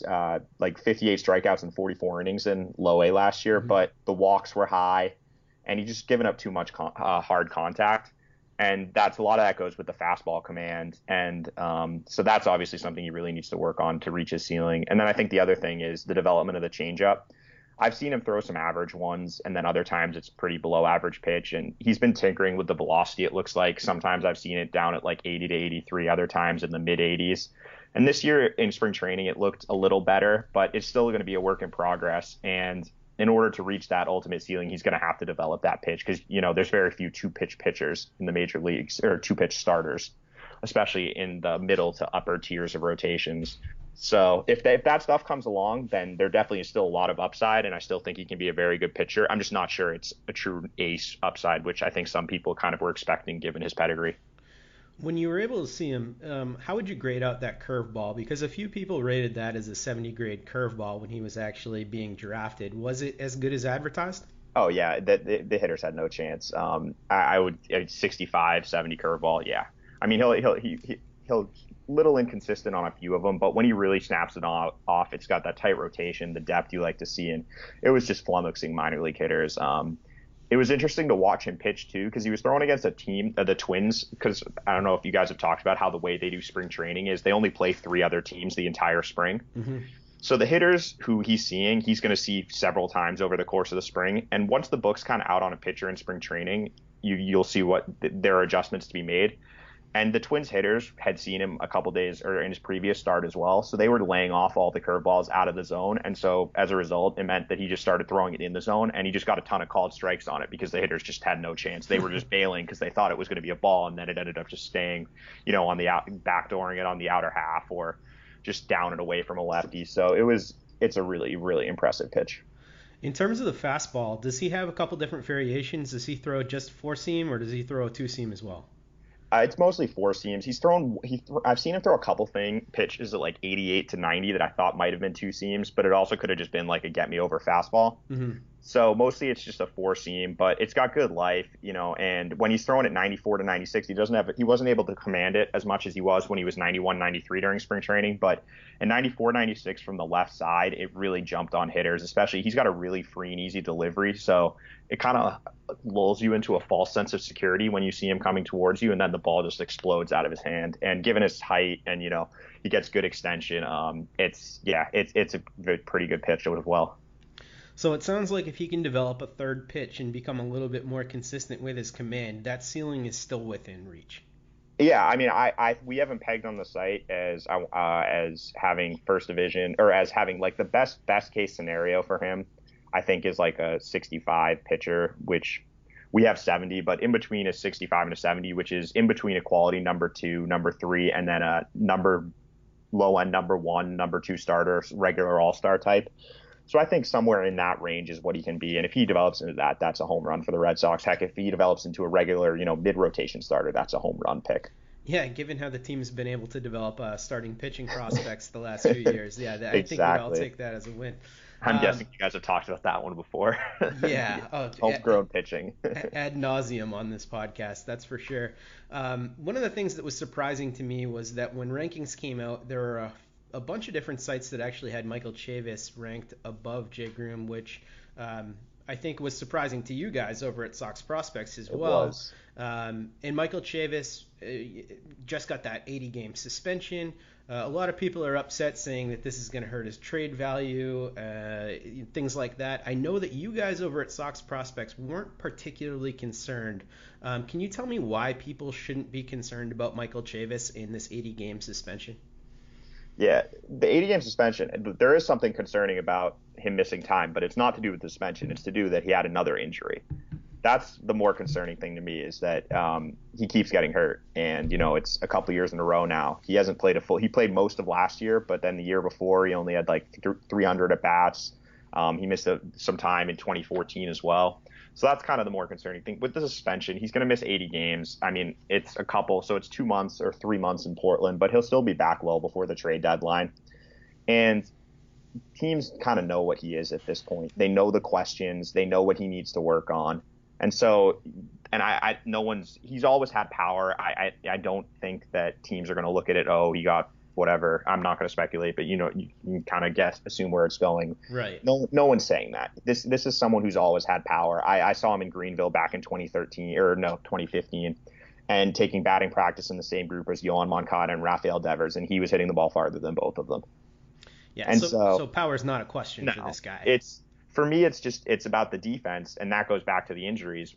like 58 strikeouts and 44 innings in low A last year, but the walks were high. And he just given up too much hard contact. And that's a lot of that goes with the fastball command. And so that's obviously something he really needs to work on to reach his ceiling. And then I think the other thing is the development of the changeup. I've seen him throw some average ones, and then other times it's pretty below average pitch. And he's been tinkering with the velocity, it looks like. Sometimes I've seen it down at like 80 to 83, other times in the mid 80s. And this year in spring training, it looked a little better, but it's still going to be a work in progress. And in order to reach that ultimate ceiling, he's going to have to develop that pitch because, there's very few 2-pitch pitchers in the major leagues, or 2-pitch starters, especially in the middle to upper tiers of rotations. So if that stuff comes along, then there definitely is still a lot of upside, and I still think he can be a very good pitcher. I'm just not sure it's a true ace upside, which I think some people kind of were expecting given his pedigree. When you were able to see him, how would you grade out that curveball? Because a few people rated that as a 70 grade curveball when he was actually being drafted. Was it as good as advertised? Oh yeah, the hitters had no chance. I would 65, 70 curveball. Yeah, I mean he'll little inconsistent on a few of them, but when he really snaps it off, it's got that tight rotation, the depth you like to see, and it was just flummoxing minor league hitters. It was interesting to watch him pitch too, because he was throwing against a team, the Twins, because I don't know if you guys have talked about how the way they do spring training is they only play 3 other teams the entire spring. Mm-hmm. So the hitters who he's seeing, he's going to see several times over the course of the spring. And once the book's kind of out on a pitcher in spring training, you'll see what there are adjustments to be made. And the Twins hitters had seen him a couple days or in his previous start as well. So they were laying off all the curveballs out of the zone. And so as a result, it meant that he just started throwing it in the zone, and he just got a ton of called strikes on it because the hitters just had no chance. They were just bailing because they thought it was going to be a ball, and then it ended up just staying, on the backdooring it on the outer half or just down and away from a lefty. So it's a really, really impressive pitch. In terms of the fastball, does he have a couple different variations? Does he throw just 4-seam, or does he throw a 2-seam as well? It's mostly 4 seams. I've seen him throw a couple pitches at like 88 to 90 that I thought might have been 2 seams, but it also could have just been like a get me over fastball. Mm-hmm. So mostly it's just a 4 seam, but it's got good life, and when he's throwing at 94 to 96, he wasn't able to command it as much as he was when he was 91, 93 during spring training, but at 94, 96 from the left side, it really jumped on hitters, especially he's got a really free and easy delivery. So it kind of lulls you into a false sense of security when you see him coming towards you, and then the ball just explodes out of his hand. And given his height and, he gets good extension, it's a pretty good pitch as well. So it sounds like if he can develop a third pitch and become a little bit more consistent with his command, that ceiling is still within reach. Yeah, I mean, we haven't pegged on the site as having first division, or as having like the best case scenario for him, I think, is like a 65 pitcher, which we have 70, but in between a 65 and a 70, which is in between a quality number 2, number 3, and then a low end number 1, number 2 starter, regular all-star type. So I think somewhere in that range is what he can be. And if he develops into that, that's a home run for the Red Sox. Heck, if he develops into a regular, mid-rotation starter, that's a home run pick. Yeah, given how the team's been able to develop starting pitching prospects the last few years. Yeah, I exactly. think we'd all take that as a win. I'm guessing you guys have talked about that one before. Yeah. Homegrown pitching. Ad nauseum on this podcast, that's for sure. One of the things that was surprising to me was that when rankings came out, there were a bunch of different sites that actually had Michael Chavis ranked above Jay Groome, which I think was surprising to you guys over at Sox Prospects as well. It was. And Michael Chavis just got that 80-game suspension. A lot of people are upset, saying that this is going to hurt his trade value, things like that. I know that you guys over at Sox Prospects weren't particularly concerned. Can you tell me why people shouldn't be concerned about Michael Chavis in this 80-game suspension? Yeah, the 80-game suspension, there is something concerning about him missing time, but it's not to do with the suspension. It's to do that he had another injury. That's the more concerning thing to me, is that he keeps getting hurt. And, it's a couple years in a row now. He hasn't played he played most of last year, but then the year before he only had like 300 at bats. He missed some time in 2014 as well. So that's kind of the more concerning thing. With the suspension, he's going to miss 80 games. I mean, it's a couple, so it's 2 months or 3 months in Portland, but he'll still be back well before the trade deadline. And teams kind of know what he is at this point. They know the questions. They know what he needs to work on. And so, he's always had power. I don't think that teams are going to look at it, oh, he got whatever. I'm not going to speculate, but you can kind of assume where it's going. Right. No one's saying that. This is someone who's always had power. I saw him in Greenville back in 2015, and taking batting practice in the same group as Yohan Moncada and Rafael Devers, and he was hitting the ball farther than both of them. Yeah. And so power is not a question for this guy. For me, it's about the defense, and that goes back to the injuries,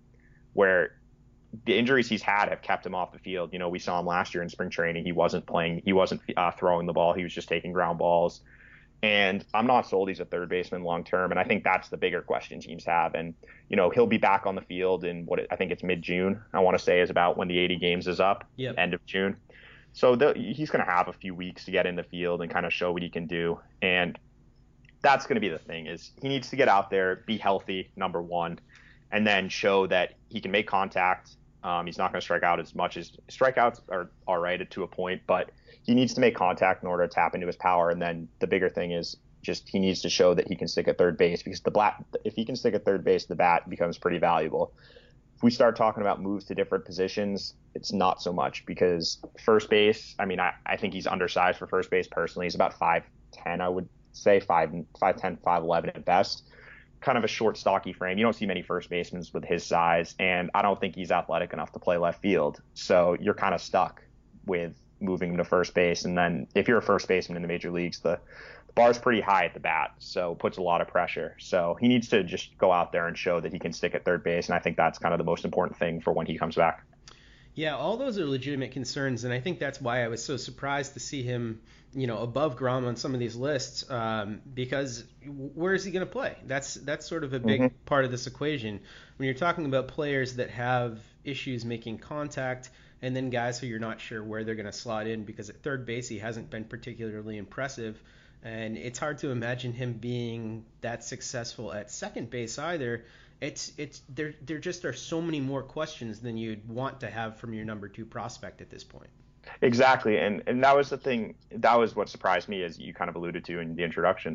where the injuries he's had have kept him off the field. We saw him last year in spring training. He wasn't playing. He wasn't throwing the ball. He was just taking ground balls. And I'm not sold he's a third baseman long term. And I think that's the bigger question teams have. And, he'll be back on the field in I think it's mid-June, I want to say, is about when the 80 games is up, end of June. So he's going to have a few weeks to get in the field and kind of show what he can do. And that's going to be the thing, is he needs to get out there, be healthy, number one, and then show that he can make contact. He's not going to strike out as much. As strikeouts are all right to a point, but he needs to make contact in order to tap into his power. And then the bigger thing is just he needs to show that he can stick at third base, because if he can stick at third base, the bat becomes pretty valuable. If we start talking about moves to different positions, it's not so much, because first base, I mean, I think he's undersized for first base personally. He's about 5'10", I would say 5'10", 5'11" at best. Kind of a short, stocky frame. You don't see many first basemen with his size, and I don't think he's athletic enough to play left field. So you're kind of stuck with moving him to first base. And then if you're a first baseman in the major leagues, the bar's pretty high at the bat, so it puts a lot of pressure. So he needs to just go out there and show that he can stick at third base, and I think that's kind of the most important thing for when he comes back. Yeah, all those are legitimate concerns, and I think that's why I was so surprised to see him, above Grom on some of these lists, because where is he going to play? That's sort of a big part of this equation. When you're talking about players that have issues making contact, and then guys who you're not sure where they're going to slot in, because at third base he hasn't been particularly impressive, and it's hard to imagine him being that successful at second base either. There just are so many more questions than you'd want to have from your number two prospect at this point. Exactly, and that was the thing. That was what surprised me, as you kind of alluded to in the introduction.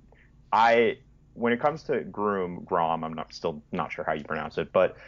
When it comes to Grom, I'm still not sure how you pronounce it, but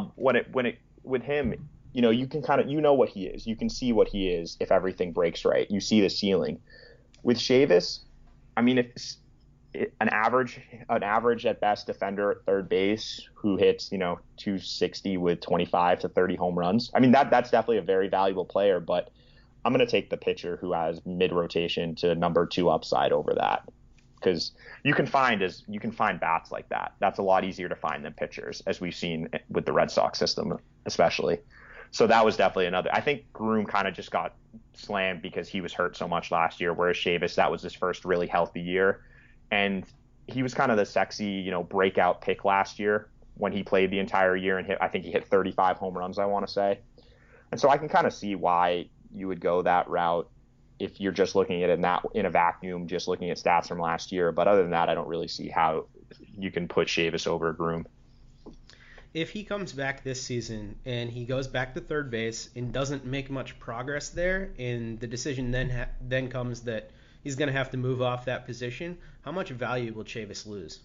with him, you can kind of what he is. You can see what he is if everything breaks right. You see the ceiling. With Chavis, I mean, if an average at best defender at third base who hits 260 with 25 to 30 home runs. I mean, that's definitely a very valuable player, but I'm going to take the pitcher who has mid rotation to number two upside over that, because you can find bats like that. That's a lot easier to find than pitchers, as we've seen with the Red Sox system especially. So that was definitely another. I think Groom kind of just got slammed because he was hurt so much last year, whereas Chavis, that was his first really healthy year. And he was kind of the sexy, breakout pick last year when he played the entire year and I think he hit 35 home runs, I want to say. And so I can kind of see why you would go that route if you're just looking at it in a vacuum, just looking at stats from last year. But other than that, I don't really see how you can put Chavis over Groom. If he comes back this season and he goes back to third base and doesn't make much progress there, and the decision then comes that he's going to have to move off that position, how much value will Chavis lose?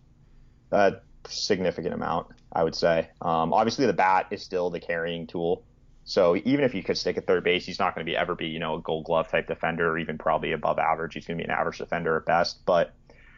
A significant amount, I would say. Obviously, the bat is still the carrying tool. So even if he could stick at third base, he's not going to ever be a Gold Glove type defender, or even probably above average. He's going to be an average defender at best. But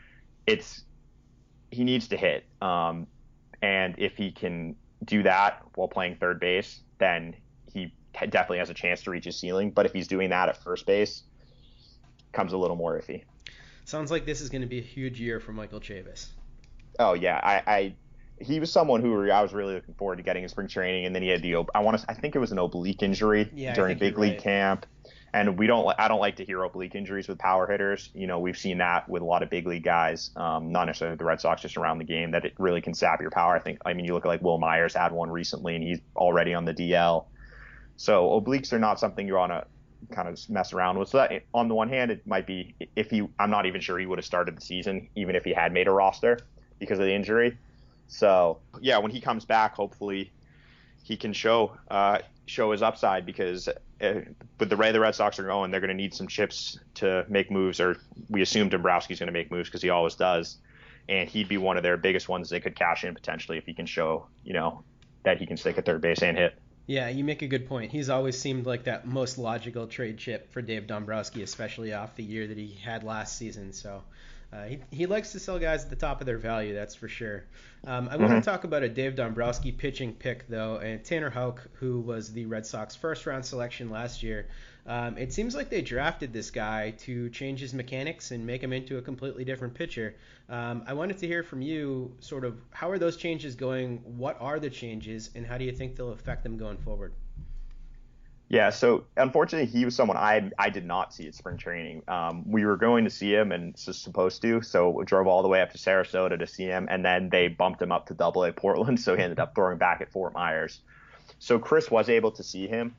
he needs to hit. And if he can do that while playing third base, then he definitely has a chance to reach his ceiling. But if he's doing that at first base, it becomes a little more iffy. Sounds like this is going to be a huge year for Michael Chavis. Oh yeah, he was someone who I was really looking forward to getting in spring training, and then he had I think it was an oblique injury during big league camp, And I don't like to hear oblique injuries with power hitters. We've seen that with a lot of big league guys, not necessarily the Red Sox, just around the game, that it really can sap your power. You look at like Will Myers had one recently, and he's already on the DL. So obliques are not something you want to kind of mess around with. So that, on the one hand, it might be I'm not even sure he would have started the season, even if he had made a roster because of the injury. So yeah, when he comes back, hopefully he can show his upside, because with the way the Red Sox are going, they're going to need some chips to make moves, or we assume Dombrowski's going to make moves because he always does. And he'd be one of their biggest ones they could cash in potentially if he can show, that he can stick at third base and hit. Yeah, you make a good point. He's always seemed like that most logical trade chip for Dave Dombrowski, especially off the year that he had last season. So he likes to sell guys at the top of their value, that's for sure. I want to talk about a Dave Dombrowski pitching pick, though, and Tanner Houck, who was the Red Sox first-round selection last year. It seems like they drafted this guy to change his mechanics and make him into a completely different pitcher. I wanted to hear from you, sort of, how are those changes going? What are the changes, and how do you think they'll affect them going forward? Yeah, so unfortunately, he was someone I did not see at spring training. We were going to see him, and supposed to, so we drove all the way up to Sarasota to see him, and then they bumped him up to Double-A Portland, so he ended up throwing back at Fort Myers. So Chris was able to see him,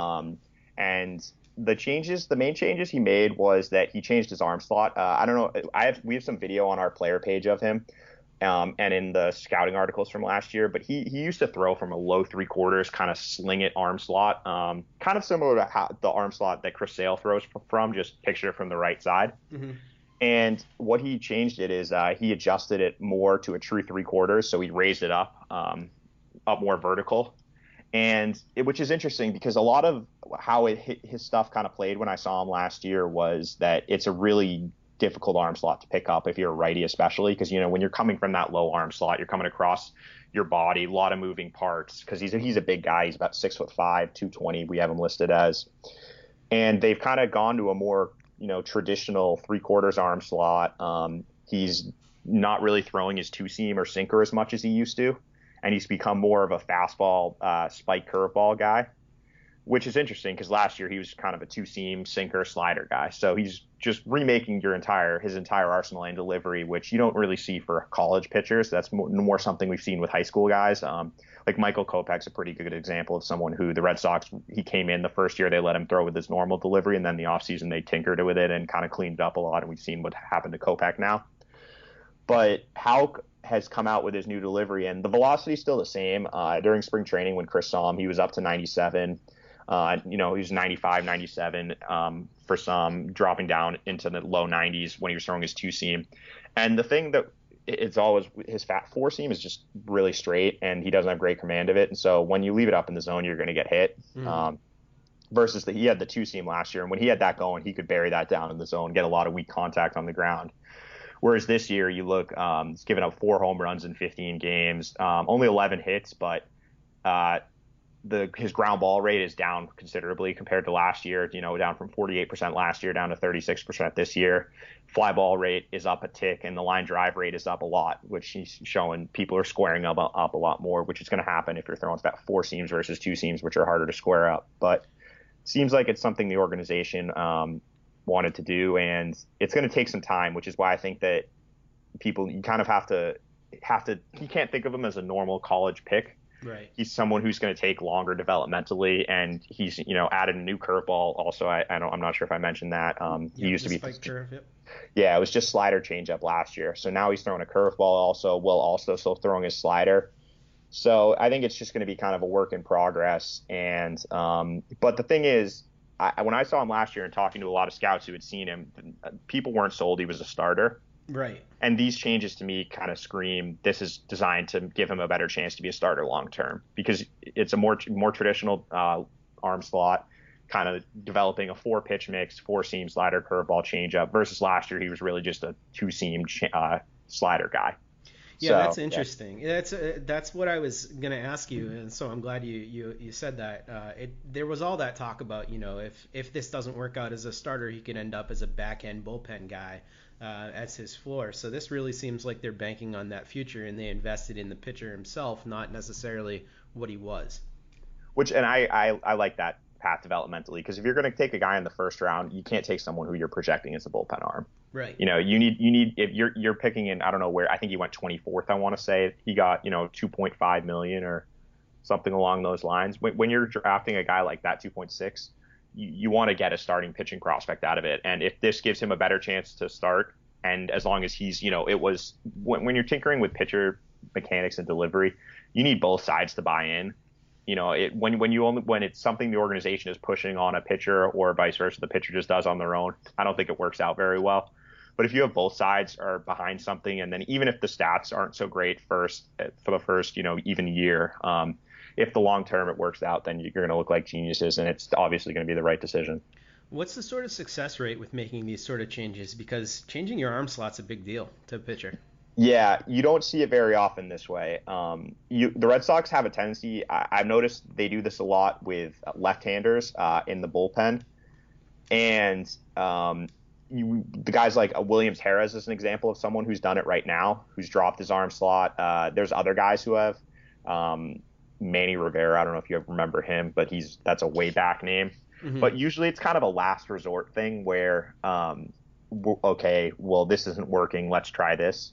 and the main changes he made was that he changed his arm slot. I don't know, we have some video on our player page of him, and in the scouting articles from last year, but he used to throw from a low 3/4 kind of sling it arm slot, kind of similar to how the arm slot that Chris Sale throws from, just picture it from the right side. Mm-hmm. And what he changed it is he adjusted it more to a true 3/4, so he raised it up more vertical. And which is interesting, because a lot of how his stuff kind of played when I saw him last year was that it's a really difficult arm slot to pick up if you're a righty, especially because, when you're coming from that low arm slot, you're coming across your body, a lot of moving parts, because he's a big guy. He's about 6'5", 220. We have him listed as. And they've kind of gone to a more, traditional 3/4 arm slot. He's not really throwing his two seam or sinker as much as he used to. And he's become more of a fastball, spike curveball guy, which is interesting because last year he was kind of a two-seam sinker slider guy. So he's just remaking his entire arsenal and delivery, which you don't really see for college pitchers. That's more something we've seen with high school guys. Like Michael Kopech's a pretty good example of someone who the Red Sox, he came in the first year, they let him throw with his normal delivery, and then the offseason they tinkered with it and kind of cleaned it up a lot, and we've seen what happened to Kopech now. But Houck has come out with his new delivery, and the velocity is still the same. During spring training when Chris saw him, he was up to 97. He was 95, 97 for some, dropping down into the low 90s when he was throwing his two-seam. And the thing that it's always, his fat four-seam is just really straight, and he doesn't have great command of it. And so when you leave it up in the zone, you're going to get hit. Versus he had the two-seam last year, and when he had that going, he could bury that down in the zone, get a lot of weak contact on the ground. Whereas this year, you look, he's given up 4 home runs in 15 games, only 11 hits, but his ground ball rate is down considerably compared to last year, down from 48% last year down to 36% this year. Fly ball rate is up a tick, and the line drive rate is up a lot, which he's showing people are squaring up a lot more, which is going to happen if you're throwing about 4 seams versus 2 seams, which are harder to square up. But it seems like it's something the organization wanted to do, and it's going to take some time, which is why I think that you kind of have to you can't think of him as a normal college pick. Right. He's someone who's going to take longer developmentally, and he's added a new curveball. Also, I'm not sure if I mentioned that. He used to be spike curve. Yep. Yeah, it was just slider changeup last year. So now he's throwing a curveball. Also still throwing his slider. So I think it's just going to be kind of a work in progress. And but the thing is, when I saw him last year and talking to a lot of scouts who had seen him, people weren't sold he was a starter. Right. And these changes to me kind of scream this is designed to give him a better chance to be a starter long term, because it's a more traditional arm slot, kind of developing a 4-pitch mix, 4-seam slider, curveball, changeup, versus last year he was really just a 2-seam slider guy. Yeah, so, that's interesting. Yeah. That's what I was going to ask you, and so I'm glad you said that. There was all that talk about, if this doesn't work out as a starter, he could end up as a back-end bullpen guy as his floor. So this really seems like they're banking on that future, and they invested in the pitcher himself, not necessarily what he was. And I like that path developmentally, because if you're going to take a guy in the first round, you can't take someone who you're projecting as a bullpen arm. Right. You need if you're picking in, I don't know where, I think he went 24th, I want to say. He got, $2.5 million or something along those lines. When you're drafting a guy like that, 2.6, you want to get a starting pitching prospect out of it. And if this gives him a better chance to start, and as long as he's, it was when you're tinkering with pitcher mechanics and delivery, you need both sides to buy in. When it's something the organization is pushing on a pitcher, or vice versa, the pitcher just does on their own, I don't think it works out very well. But if you have both sides are behind something, and then even if the stats aren't so great for the first, even year, if the long term it works out, then you're going to look like geniuses, and it's obviously going to be the right decision. What's the sort of success rate with making these sort of changes? Because changing your arm slot's a big deal to a pitcher. Yeah, you don't see it very often this way. The Red Sox have a tendency, I've noticed they do this a lot with left-handers in the bullpen. And the guys like Williams Harris is an example of someone who's done it right now, who's dropped his arm slot. There's other guys who have. Manny Rivera, I don't know if you remember him, but that's a way back name. Mm-hmm. But usually it's kind of a last resort thing where, okay, well, this isn't working, let's try this.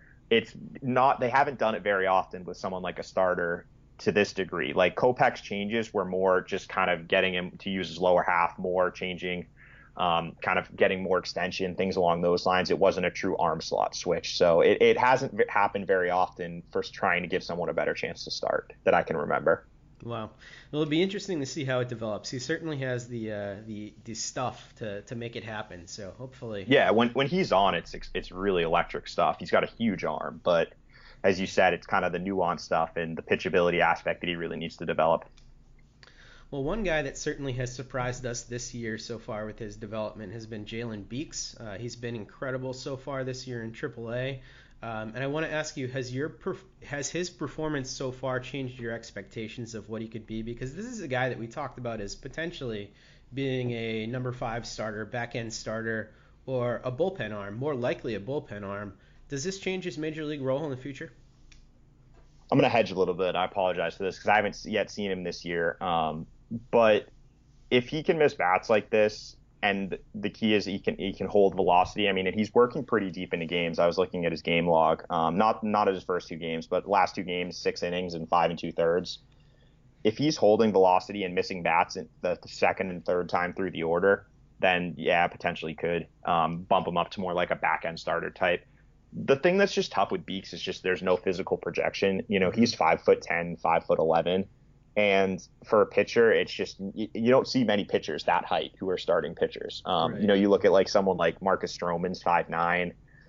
They haven't done it very often with someone like a starter to this degree. Like Kopech's changes were more just kind of getting him to use his lower half more, changing, kind of getting more extension, things along those lines. It wasn't a true arm slot switch. So it hasn't happened very often for trying to give someone a better chance to start that I can remember. Wow. Well, it'll be interesting to see how it develops. He certainly has the stuff to make it happen. So hopefully. Yeah, when he's on, it's really electric stuff. He's got a huge arm, but as you said, it's kind of the nuanced stuff and the pitchability aspect that he really needs to develop. Well, one guy that certainly has surprised us this year so far with his development has been Jalen Beeks. He's been incredible so far this year in AAA. And I want to ask you, has his performance so far changed your expectations of what he could be? Because this is a guy that we talked about as potentially being a number 5 starter, back-end starter, or a bullpen arm, more likely a bullpen arm. Does this change his major league role in the future? I'm going to hedge a little bit. I apologize for this because I haven't yet seen him this year. But if he can miss bats like this, and the key is he can hold velocity. I mean, and he's working pretty deep into games. I was looking at his game log, not at his first 2 games, but last 2 games, 6 innings and 5 2/3. If he's holding velocity and missing bats the second and third time through the order, then yeah, potentially could bump him up to more like a back end starter type. The thing that's just tough with Beeks is just there's no physical projection. He's 5'10", 5'11". And for a pitcher, it's just you don't see many pitchers that height who are starting pitchers. Right. You look at like someone like Marcus Stroman's 5'9",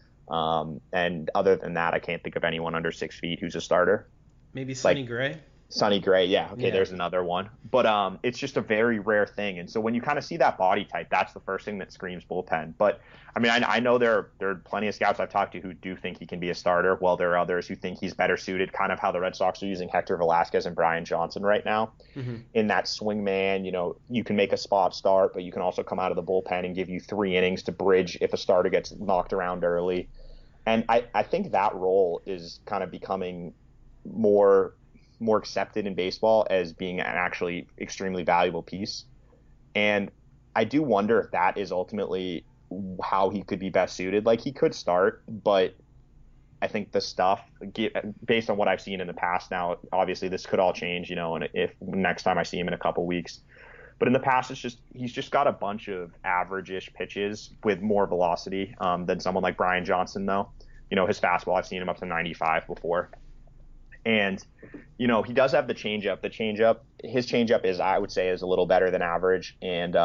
and other than that, I can't think of anyone under 6 feet who's a starter. Maybe Sonny Gray. Sonny Gray, yeah. Okay, There's another one. But it's just a very rare thing. And so when you kind of see that body type, that's the first thing that screams bullpen. But, I mean, I know there are plenty of scouts I've talked to who do think he can be a starter, while there are others who think he's better suited, kind of how the Red Sox are using Hector Velasquez and Brian Johnson right now. Mm-hmm. In that swing man, you can make a spot start, but you can also come out of the bullpen and give you 3 innings to bridge if a starter gets knocked around early. And I think that role is kind of becoming more accepted in baseball as being an actually extremely valuable piece. And I do wonder if that is ultimately how he could be best suited. Like, he could start, but I think the stuff, based on what I've seen in the past now, obviously this could all change, and if next time I see him in a couple weeks. But in the past, he's just got a bunch of average-ish pitches with more velocity than someone like Brian Johnson, though. His fastball, I've seen him up to 95 before. And, he does have the changeup. His changeup is a little better than average. And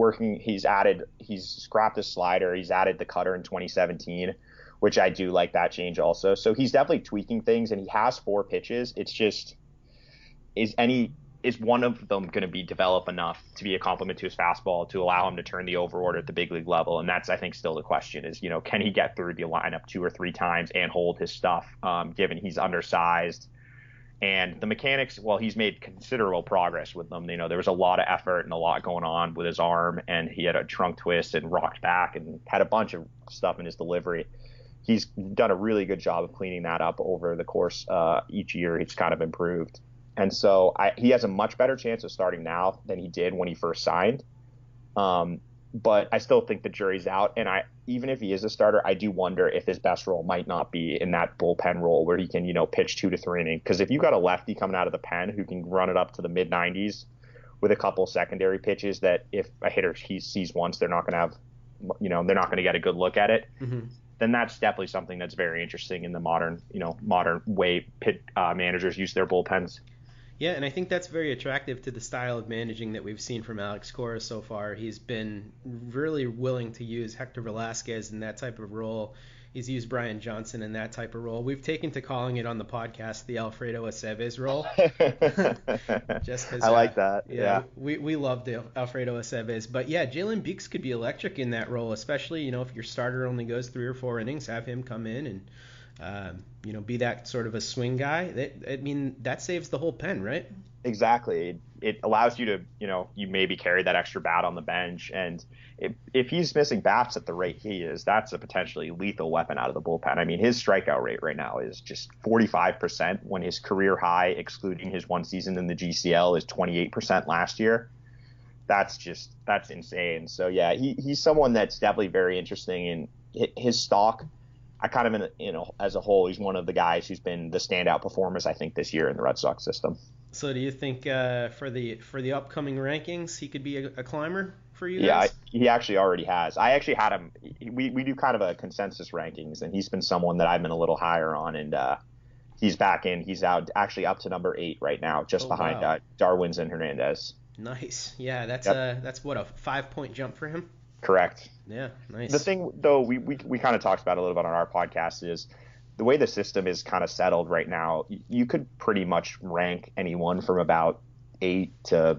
he's scrapped his slider. He's added the cutter in 2017, which I do like that change also. So he's definitely tweaking things, and he has 4 pitches. It's just, is one of them going to be developed enough to be a complement to his fastball to allow him to turn the overorder at the big league level? And that's, I think, still the question is, can he get through the lineup 2 or 3 times and hold his stuff, given he's undersized? And the mechanics, well, he's made considerable progress with them. There was a lot of effort and a lot going on with his arm, and he had a trunk twist and rocked back and had a bunch of stuff in his delivery. He's done a really good job of cleaning that up over the course each year. He's kind of improved. And so he has a much better chance of starting now than he did when he first signed. But I still think the jury's out. And even if he is a starter, I do wonder if his best role might not be in that bullpen role where he can, pitch 2 to 3 innings. Because if you got a lefty coming out of the pen who can run it up to the mid 90s with a couple secondary pitches that if a hitter he sees once, they're not going to have, they're not going to get a good look at it. Mm-hmm. Then that's definitely something that's very interesting in the modern way managers use their bullpens. Yeah, and I think that's very attractive to the style of managing that we've seen from Alex Cora so far. He's been really willing to use Hector Velasquez in that type of role. He's used Brian Johnson in that type of role. We've taken to calling it on the podcast the Alfredo Aceves role. Just 'cause, I like that. Yeah. We love the Alfredo Aceves. But yeah, Jalen Beeks could be electric in that role, especially, if your starter only goes 3 or 4 innings, have him come in and be that sort of a swing guy. That saves the whole pen, right? Exactly. It allows you to, you maybe carry that extra bat on the bench. And if he's missing bats at the rate he is, that's a potentially lethal weapon out of the bullpen. I mean, his strikeout rate right now is just 45% when his career high, excluding his one season in the GCL, is 28% last year. That's insane. So yeah, he's someone that's definitely very interesting, and his stock, I kind of, as a whole, he's one of the guys who's been the standout performers, I think, this year in the Red Sox system. So do you think for the upcoming rankings, he could be a climber for you guys? Yeah, he actually already has. I actually had him. We do kind of a consensus rankings, and he's been someone that I've been a little higher on, and he's back in. He's actually up to number 8 right now, just behind Darwinzon Hernandez. Nice. Yeah, that's what, a 5-point jump for him? Correct. Yeah, nice. The thing, though, we kind of talked about a little bit on our podcast is the way the system is kind of settled right now. You could pretty much rank anyone from about 8 to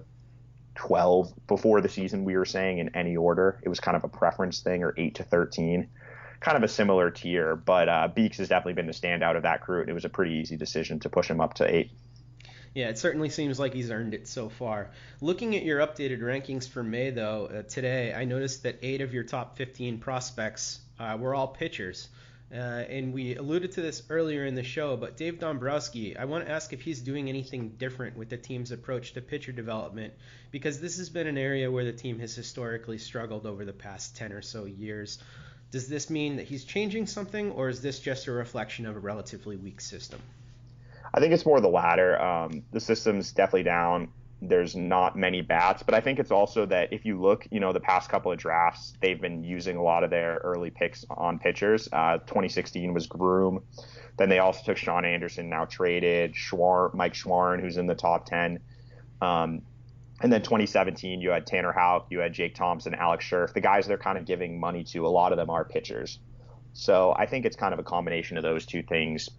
12 before the season. We were saying in any order. It was kind of a preference thing, or 8 to 13, kind of a similar tier. But Beeks has definitely been the standout of that crew. It was a pretty easy decision to push him up to 8. Yeah, it certainly seems like he's earned it so far. Looking at your updated rankings for May, though, today, I noticed that 8 of your top 15 prospects were all pitchers. And we alluded to this earlier in the show, but Dave Dombrowski, I want to ask if he's doing anything different with the team's approach to pitcher development, because this has been an area where the team has historically struggled over the past 10 or so years. Does this mean that he's changing something, or is this just a reflection of a relatively weak system? I think it's more the latter. The system's definitely down. There's not many bats, but I think it's also that if you look, the past couple of drafts, they've been using a lot of their early picks on pitchers. 2016 was Groom. Then they also took Sean Anderson, now traded, Mike Schwarn, who's in the top 10. And then 2017, you had Tanner Houck, you had Jake Thompson, Alex Scherf. The guys they're kind of giving money to, a lot of them are pitchers. So I think it's kind of a combination of those two things.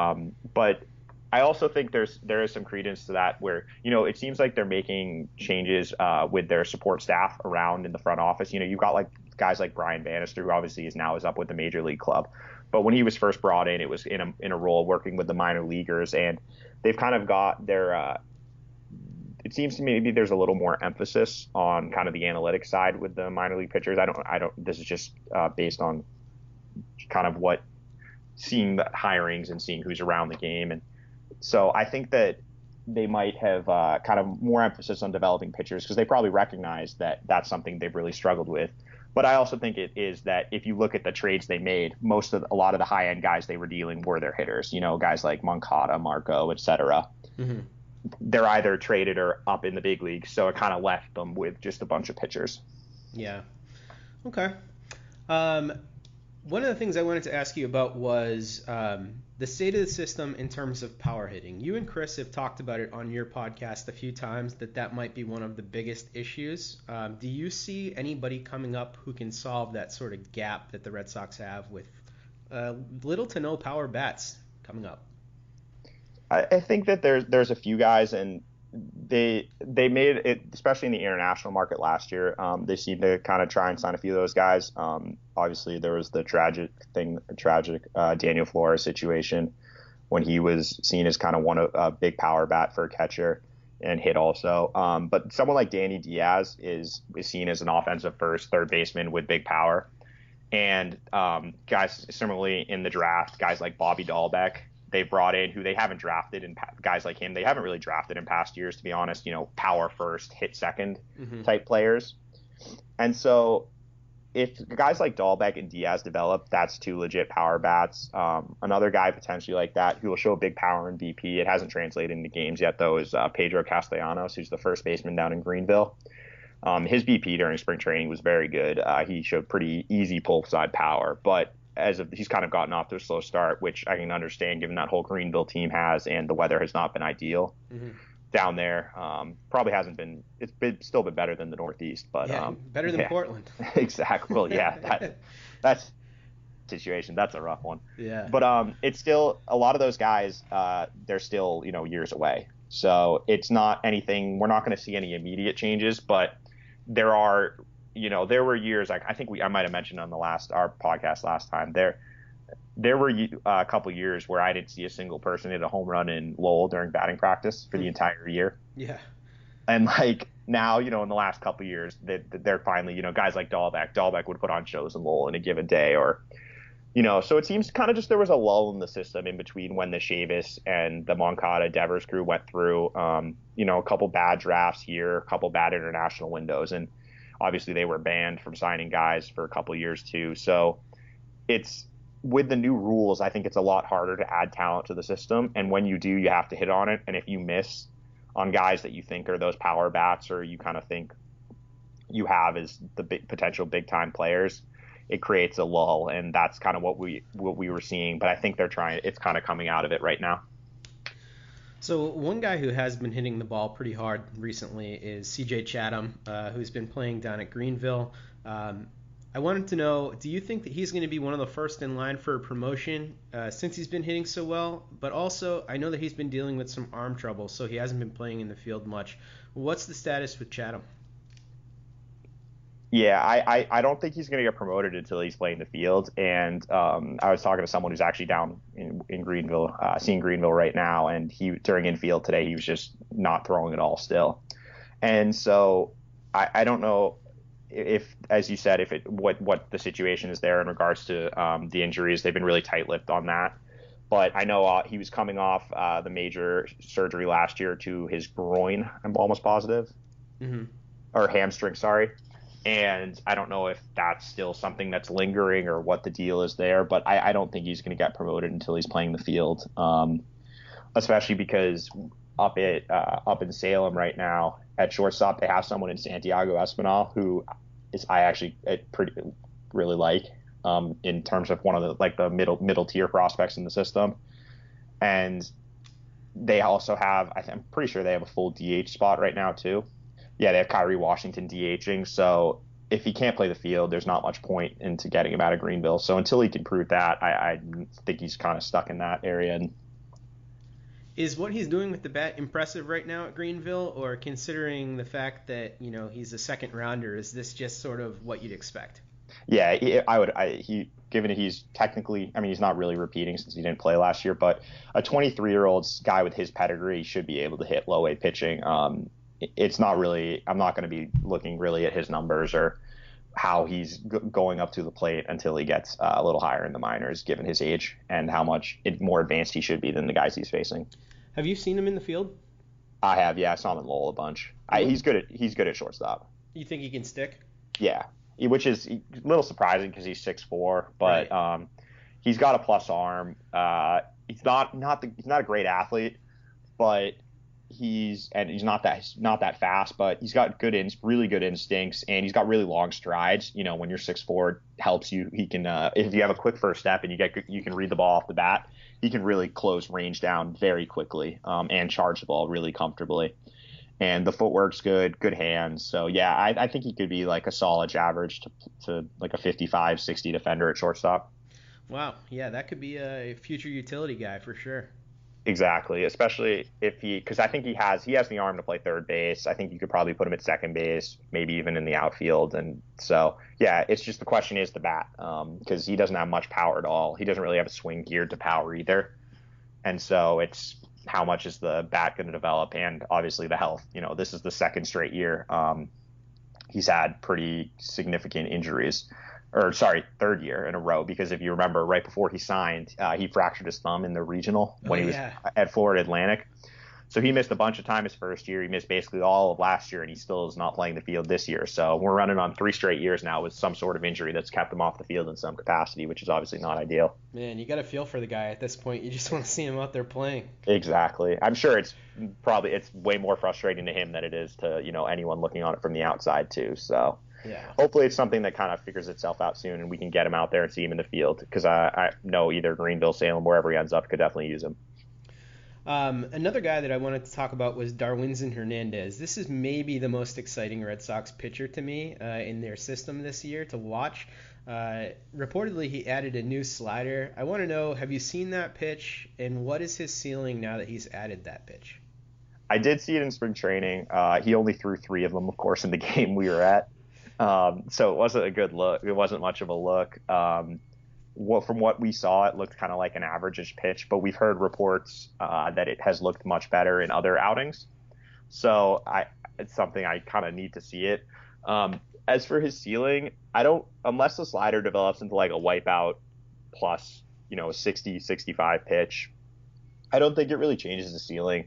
But I also think there is some credence to that where, it seems like they're making changes with their support staff around in the front office. You've got like guys like Brian Bannister, who obviously is up with the major league club. But when he was first brought in, it was in a role working with the minor leaguers, and they've kind of got their it seems to me maybe there's a little more emphasis on kind of the analytics side with the minor league pitchers. I don't, this is just based on kind of seeing the hirings and seeing who's around the game. And so I think that they might have kind of more emphasis on developing pitchers, because they probably recognize that that's something they've really struggled with. But I also think it is that if you look at the trades they made, a lot of the high end guys they were dealing were their hitters. Guys like Moncada, Marco, etc. Mm-hmm. They're either traded or up in the big leagues, so it kind of left them with just a bunch of pitchers. Yeah. Okay. One of the things I wanted to ask you about was the state of the system in terms of power hitting. You and Chris have talked about it on your podcast a few times, that might be one of the biggest issues. Do you see anybody coming up who can solve that sort of gap that the Red Sox have with little to no power bats coming up? I think that there's a few guys, and they made it, especially in the international market last year. They seemed to kind of try and sign a few of those guys. Obviously, there was the tragic Daniel Flores situation when he was seen as kind of a big power bat for a catcher and hit also. But someone like Danny Diaz is seen as an offensive first third baseman with big power. And guys similarly in the draft, guys like Bobby Dahlbeck, they brought in, who they haven't drafted, and guys like him they haven't really drafted in past years, to be honest. Power first, hit second type players. And so if guys like Dahlbeck and Diaz develop, that's two legit power bats. Another guy potentially like that who will show big power in BP, it hasn't translated into games yet though, is Pedro Castellanos, who's the first baseman down in Greenville. His BP during spring training was very good. He showed pretty easy pull side power, but he's kind of gotten off to a slow start, which I can understand given that whole Greenville team has, and the weather has not been ideal down there. Probably hasn't been. Still been better than the Northeast, but better than Portland. Exactly. Well, yeah, that's situation. That's a rough one. Yeah. But it's still a lot of those guys. They're still years away. So it's not anything. We're not going to see any immediate changes, but there are. There were years, I think I might have mentioned on our podcast last time, there were a couple years where I didn't see a single person hit a home run in Lowell during batting practice for the entire year. Yeah. And now, in the last couple years, they're finally, guys like Dahlbeck would put on shows in Lowell in a given day, or, so it seems kind of just there was a lull in the system in between when the Chavis and the Moncada Devers crew went through, a couple bad drafts here, a couple bad international windows, and obviously they were banned from signing guys for a couple years too. So it's with the new rules, I think it's a lot harder to add talent to the system. And when you do, you have to hit on it. And if you miss on guys that you think are those power bats, or you kind of think you have as the potential big time players, it creates a lull. And that's kind of what we were seeing. But I think it's kind of coming out of it right now. So one guy who has been hitting the ball pretty hard recently is CJ Chatham, who's been playing down at Greenville. I wanted to know, do you think that he's going to be one of the first in line for promotion since he's been hitting so well? But also, I know that he's been dealing with some arm trouble, so he hasn't been playing in the field much. What's the status with Chatham? Yeah, I don't think he's going to get promoted until he's playing the field. And I was talking to someone who's actually down in Greenville, seeing Greenville right now. And during infield today, he was just not throwing at all still. And so I don't know if, as you said, what the situation is there in regards to the injuries. They've been really tight-lipped on that. But I know he was coming off the major surgery last year to his groin, I'm almost positive. Or hamstring, sorry. And I don't know if that's still something that's lingering or what the deal is there, but I don't think he's going to get promoted until he's playing the field, especially because up in Salem right now at shortstop, they have someone in Santiago Espinal who I really like in terms of one of the middle tier prospects in the system. And they also have, I'm pretty sure they have a full DH spot right now too. Yeah, they have Kyrie Washington DHing. So if he can't play the field, there's not much point into getting him out of Greenville. So until he can prove that, I think he's kind of stuck in that area. And is what he's doing with the bat impressive right now at Greenville, or considering the fact that he's a second rounder, is this just sort of what you'd expect? Yeah, given that he's technically, he's not really repeating since he didn't play last year, but a 23-year-old guy with his pedigree should be able to hit low A pitching. It's not really, I'm not going to be looking really at his numbers or how he's going up to the plate until he gets a little higher in the minors, given his age and how much more advanced he should be than the guys he's facing. Have you seen him in the field? I have, yeah. I saw him in Lowell a bunch. He's good at shortstop. You think he can stick? Yeah, which is a little surprising because he's 6'4", but right. He's got a plus arm. He's not a great athlete, but he's not that fast, but he's got really good instincts, and he's got really long strides. When you're 6'4", helps you. He can if you have a quick first step and you can read the ball off the bat, he can really close range down very quickly and charge the ball really comfortably. And the footwork's good hands. So yeah, I think he could be like a solid average to like a 55, 60 defender at shortstop. Wow, yeah, that could be a future utility guy for sure. Exactly, especially because I think he has the arm to play third base. I think you could probably put him at second base, maybe even in the outfield. And so, yeah, it's just the question is the bat, because he doesn't have much power at all. He doesn't really have a swing geared to power either. And so it's how much is the bat going to develop, and obviously the health. This is the second straight year he's had pretty significant injuries. third year in a row, because if you remember, right before he signed, he fractured his thumb in the regional when he was at Florida Atlantic. So he missed a bunch of time his first year. He missed basically all of last year, and he still is not playing the field this year. So we're running on 3 straight years now with some sort of injury that's kept him off the field in some capacity, which is obviously not ideal. Man, you got to feel for the guy at this point. You just want to see him out there playing. Exactly. I'm sure it's way more frustrating to him than it is to, anyone looking on it from the outside too. So hopefully it's something that kind of figures itself out soon, and we can get him out there and see him in the field, because I know either Greenville, Salem, wherever he ends up, could definitely use him. Another guy that I wanted to talk about was Darwinzon Hernandez. This is maybe the most exciting Red Sox pitcher to me in their system this year to watch. Reportedly, he added a new slider. I want to know, have you seen that pitch, and what is his ceiling now that he's added that pitch? I did see it in spring training. He only threw 3 of them, of course, in the game we were at. So it wasn't a good look. It wasn't much of a look. From what we saw, it looked kind of like an average-ish pitch, but we've heard reports that it has looked much better in other outings. So it's something I kind of need to see it. As for his ceiling, unless the slider develops into like a wipeout plus, a 60, 65 pitch, I don't think it really changes the ceiling.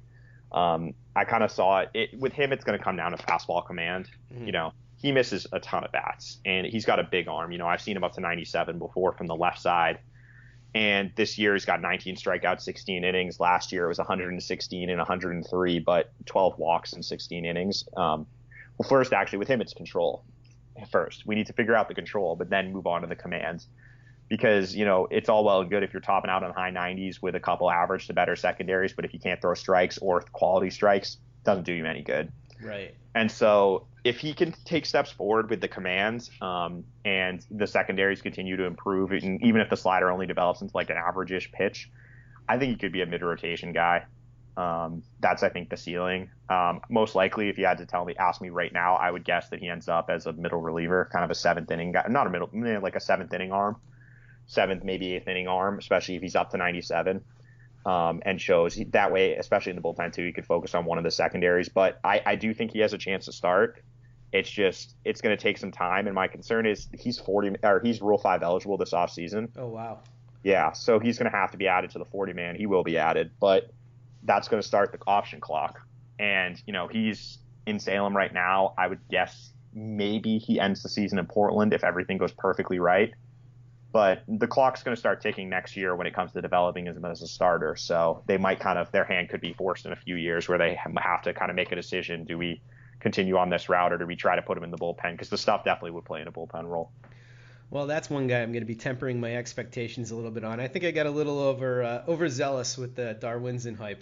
I kind of saw it with him. It's going to come down to fastball command. Mm-hmm. He misses a ton of bats, and he's got a big arm. I've seen him up to 97 before from the left side. And this year he's got 19 strikeouts, 16 innings. Last year it was 116 and 103, but 12 walks in 16 innings. Well, first, actually, with him, it's control. First, we need to figure out the control, but then move on to the commands. Because, it's all well and good if you're topping out on high 90s with a couple average to better secondaries, but if you can't throw strikes or quality strikes, it doesn't do you any good. Right. And so if he can take steps forward with the commands and the secondaries continue to improve, and even if the slider only develops into like an average-ish pitch, I think he could be a mid-rotation guy. That's, I think, the ceiling. Most likely, if you had to ask me right now, I would guess that he ends up as a middle reliever, kind of a 7th inning guy. Not a middle, like a 7th inning arm. 7th, maybe 8th inning arm, especially if he's up to 97. And shows that way, especially in the bullpen too, he could focus on one of the secondaries. But I do think he has a chance to start. It's going to take some time, and my concern is he's Rule 5 eligible this offseason. Oh wow. Yeah, so he's going to have to be added to the 40-man. He will be added, but that's going to start the option clock. And he's in Salem right now. I would guess maybe he ends the season in Portland if everything goes perfectly right. But the clock's going to start ticking next year when it comes to developing him as a starter. So they might their hand could be forced in a few years where they have to kind of make a decision. Do we continue on this route, or do we try to put him in the bullpen? Because the stuff definitely would play in a bullpen role. Well, that's one guy I'm going to be tempering my expectations a little bit on. I think I got a little overzealous with the Darwinzon hype.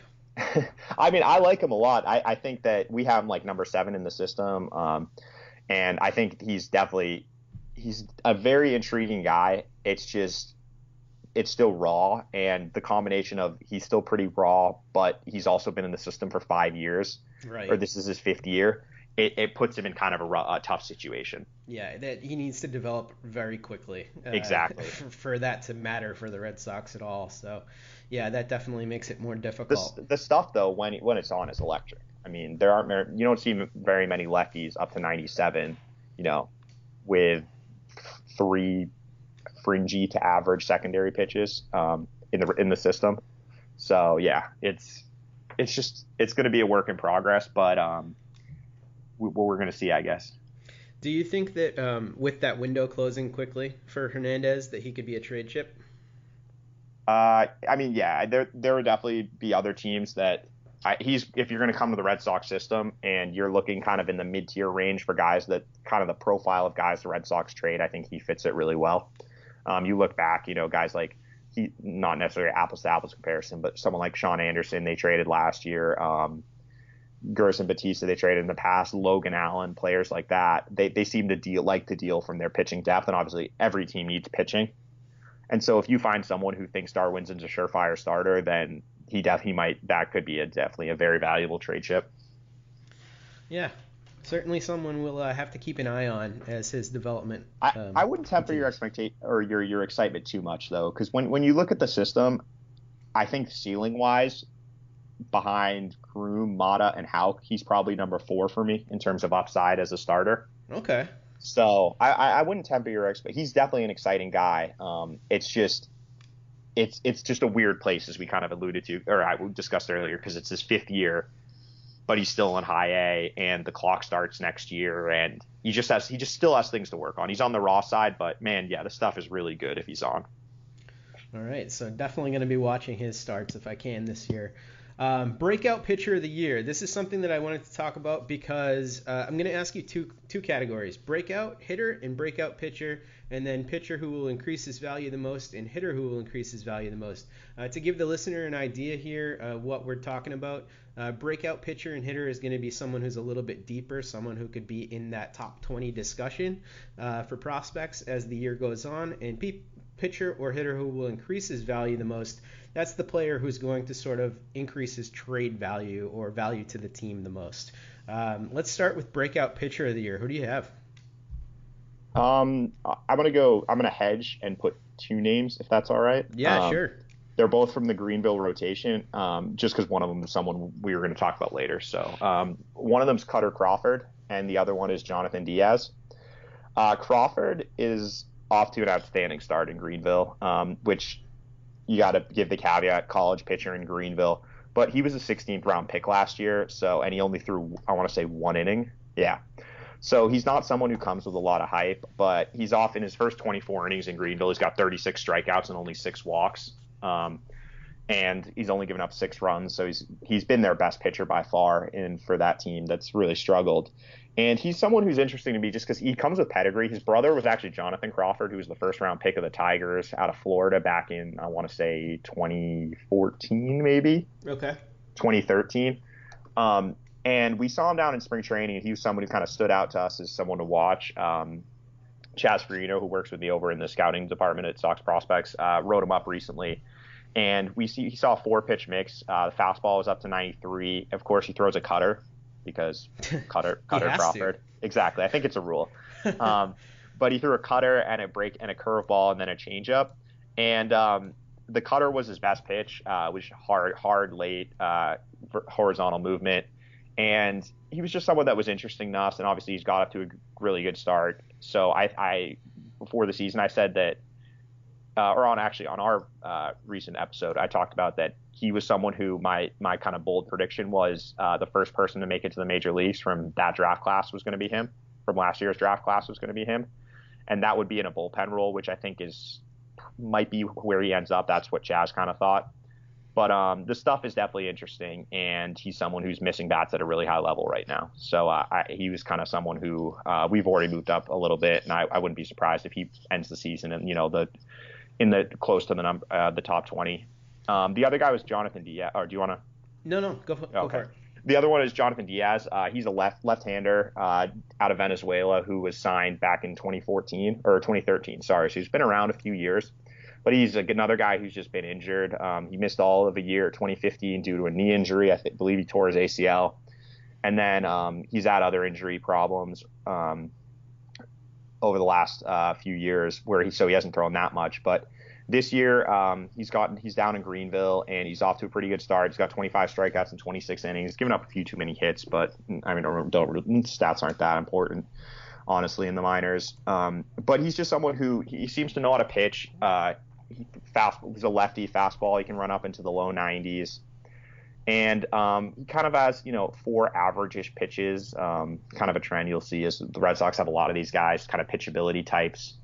I mean, I like him a lot. I think that we have him like number 7 in the system. And I think he's a very intriguing guy. It's still raw, and the combination of he's still pretty raw, but he's also been in the system for 5 years, right? Or this is his 5th year. It puts him in kind of a tough situation. Yeah, that he needs to develop very quickly. Exactly. For that to matter for the Red Sox at all. So, yeah, that definitely makes it more difficult. The stuff though, when it's on, is electric. I mean, you don't see very many lefties up to 97, with 3 fringy to average secondary pitches in the system. So yeah, it's going to be a work in progress, but we're going to see, I guess. Do you think that with that window closing quickly for Hernandez, that he could be a trade chip? I mean, yeah, there would definitely be other teams that if you're going to come to the Red Sox system and you're looking kind of in the mid-tier range for guys that kind of the profile of guys the Red Sox trade, I think he fits it really well. You look back, guys like not necessarily apples to apples comparison, but someone like Sean Anderson, they traded last year. Gerson Batista, they traded in the past. Logan Allen, players like that, they seem to deal from their pitching depth, and obviously every team needs pitching. And so if you find someone who thinks Darwinzon's a surefire starter, then that could be definitely a very valuable trade chip. Yeah, certainly someone we'll have to keep an eye on as his development. I wouldn't temper your expectation or your excitement too much though, because when you look at the system, I think ceiling wise, behind Groom, Mata, and Houck, he's probably number 4 for me in terms of upside as a starter. Okay. So I wouldn't temper your expectations. He's definitely an exciting guy. It's just a weird place, as we kind of alluded to, or I discussed earlier, because it's his 5th year, but he's still in high A, and the clock starts next year, and he just still has things to work on. He's on the raw side, but man, yeah, the stuff is really good if he's on. All right, so definitely going to be watching his starts if I can this year. Breakout pitcher of the year. This is something that I wanted to talk about because I'm going to ask you two categories: breakout hitter and breakout pitcher, and then pitcher who will increase his value the most and hitter who will increase his value the most. To give the listener an idea here what we're talking about, breakout pitcher and hitter is going to be someone who's a little bit deeper, someone who could be in that top 20 discussion for prospects as the year goes on, and pitcher or hitter who will increase his value the most, that's the player who's going to sort of increase his trade value or value to the team the most. Let's start with breakout pitcher of the year. Who do you have? I'm gonna hedge and put 2 names, if that's all right. Yeah, sure. They're both from the Greenville rotation, just because one of them is someone we were going to talk about later. So one of them's Cutter Crawford, and the other one is Jonathan Diaz. Crawford is off to an outstanding start in Greenville, which you got to give the caveat, college pitcher in Greenville. But he was a 16th round pick last year, and he only threw, I want to say, 1 inning. Yeah. So he's not someone who comes with a lot of hype, but he's off in his first 24 innings in Greenville. He's got 36 strikeouts and only 6 walks. And he's only given up 6 runs. So he's been their best pitcher by far, and for that team that's really struggled. And he's someone who's interesting to me just because he comes with pedigree. His brother was actually Jonathan Crawford, who was the first-round pick of the Tigers out of Florida back in, I want to say, 2014 maybe. Okay. 2013. And we saw him down in spring training, and he was someone who kind of stood out to us as someone to watch. Chaz Farino, who works with me over in the scouting department at Sox Prospects, wrote him up recently. And he saw a 4-pitch mix. The fastball was up to 93. Of course, he throws a cutter. Because Cutter Crawford. Exactly. I think it's a rule. But he threw a cutter and a break and a curveball and then a changeup. And the cutter was his best pitch, which hard, late, horizontal movement. And he was just someone that was interesting to us. And obviously he's got up to a really good start. So I before the season, I said that, on our recent episode, I talked about that he was someone who my kind of bold prediction was the first person to make it to the major leagues from that draft class was going to be him, from last year's draft class was going to be him. And that would be in a bullpen role, which I think might be where he ends up. That's what Chaz kind of thought. But the stuff is definitely interesting, and he's someone who's missing bats at a really high level right now. So he was kind of someone who we've already moved up a little bit, and I wouldn't be surprised if he ends the season and in the close to the top 20. The other guy was Jonathan Diaz. Or do you want to? No, go for it. The other one is Jonathan Diaz. He's a left-hander out of Venezuela who was signed back in 2013. Sorry, so he's been around a few years, but he's another guy who's just been injured. He missed all of a year 2015 due to a knee injury. I believe he tore his ACL, and then he's had other injury problems over the last few years where he hasn't thrown that much. But this year he's down in Greenville and he's off to a pretty good start. He's got 25 strikeouts in 26 innings. He's given up a few too many hits, but I mean, stats aren't that important, honestly, in the minors. But he's just someone who he seems to know how to pitch. He's a lefty fastball. He can run up into the low 90s. And he kind of has, 4 average-ish pitches, kind of a trend you'll see is the Red Sox have a lot of these guys, kind of pitchability types,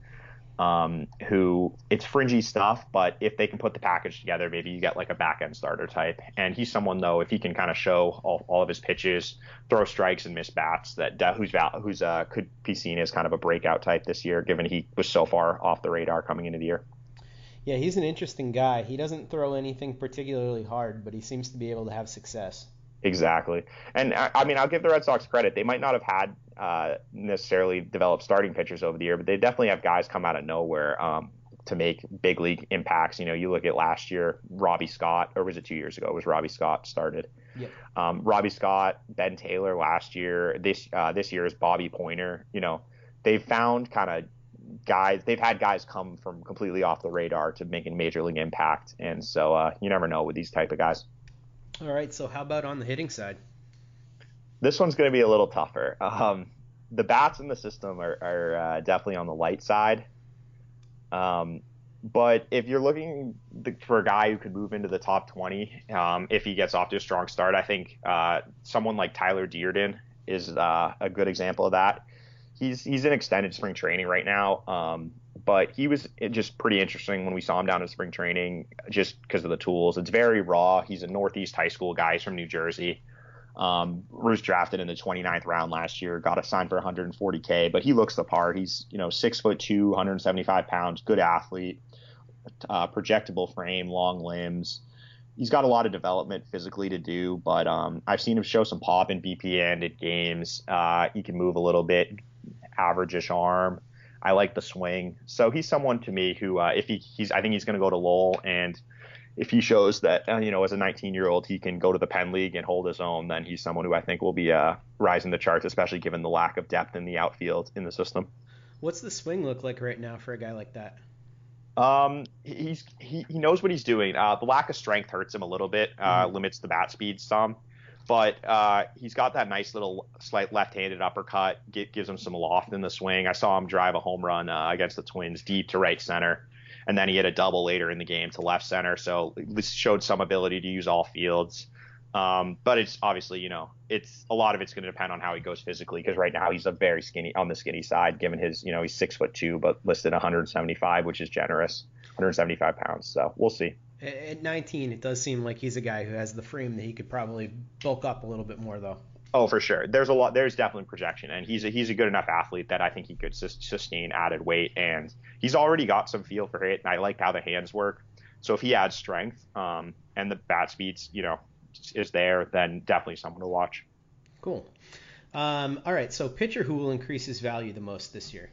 who it's fringy stuff, but if they can put the package together, maybe you get like a back-end starter type. And he's someone, though, if he can kind of show all of his pitches, throw strikes and miss bats, who's could be seen as kind of a breakout type this year, given he was so far off the radar coming into the year. Yeah, he's an interesting guy. He doesn't throw anything particularly hard, but he seems to be able to have success. Exactly. And I mean, I'll give the Red Sox credit. They might not have had necessarily developed starting pitchers over the year, but they definitely have guys come out of nowhere to make big league impacts. You look at last year, Robbie Scott, or was it 2 years ago? It was Robbie Scott started. Yep. Robbie Scott, Ben Taylor last year. This year is Bobby Pointer. They've found kind of guys. They've had guys come from completely off the radar to making major league impact, and so you never know with these type of guys. All right, so how about on the hitting side? This one's going to be a little tougher. the bats in the system are definitely on the light side. But if you're looking for a guy who could move into the top 20, if he gets off to a strong start, I think someone like Tyler Dearden is a good example of that. He's in extended spring training right now, but he was just pretty interesting when we saw him down in spring training just because of the tools. It's very raw. He's a Northeast high school guy. He's from New Jersey. Was drafted in the 29th round last year, got assigned for $140K, but he looks the part. He's 6'2", 175 pounds, good athlete, projectable frame, long limbs. He's got a lot of development physically to do, but I've seen him show some pop in BP at games. He can move a little bit, average-ish arm. I like the swing. So he's someone to me who, I think he's going to go to Lowell, and if he shows that, as a 19-year-old, he can go to the Penn League and hold his own, then he's someone who I think will be rising the charts, especially given the lack of depth in the outfield in the system. What's the swing look like right now for a guy like that? He knows what he's doing. The lack of strength hurts him a little bit, limits the bat speed some, but he's got that nice little slight left-handed uppercut, gives him some loft in the swing. I saw him drive a home run against the Twins deep to right center. And then he had a double later in the game to left center. So this showed some ability to use all fields. But it's obviously, it's a lot of it's going to depend on how he goes physically, because right now he's a very skinny side, given his, he's 6'2", but listed 175, which is generous, 175 pounds. So we'll see. At 19, it does seem like he's a guy who has the frame that he could probably bulk up a little bit more, though. Oh, for sure. There's definitely projection, and he's a good enough athlete that I think he could sustain added weight, and he's already got some feel for it, and I like how the hands work. So if he adds strength, and the bat speeds, is there, then definitely someone to watch. Cool. All right. So pitcher who will increase his value the most this year?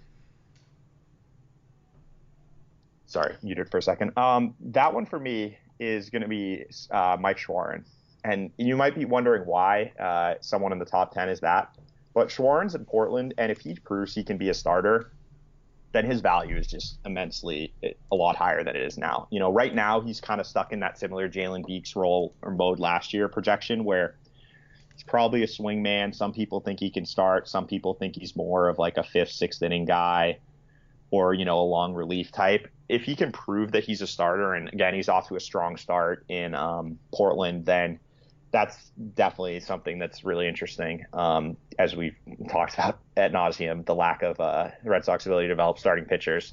Sorry, muted for a second. That one for me is going to be Mike Shawaryn. And you might be wondering why someone in the top 10 is that. But Shawaryn's in Portland, and if he proves he can be a starter, then his value is just immensely a lot higher than it is now. Right now he's kind of stuck in that similar Jalen Beeks role or mode last year projection, where he's probably a swing man. Some people think he can start. Some people think he's more of like a 5th, 6th inning guy, or, a long relief type. If he can prove that he's a starter, and again, he's off to a strong start in Portland, then that's definitely something that's really interesting. As we've talked about ad nauseum, the lack of the Red Sox ability to develop starting pitchers.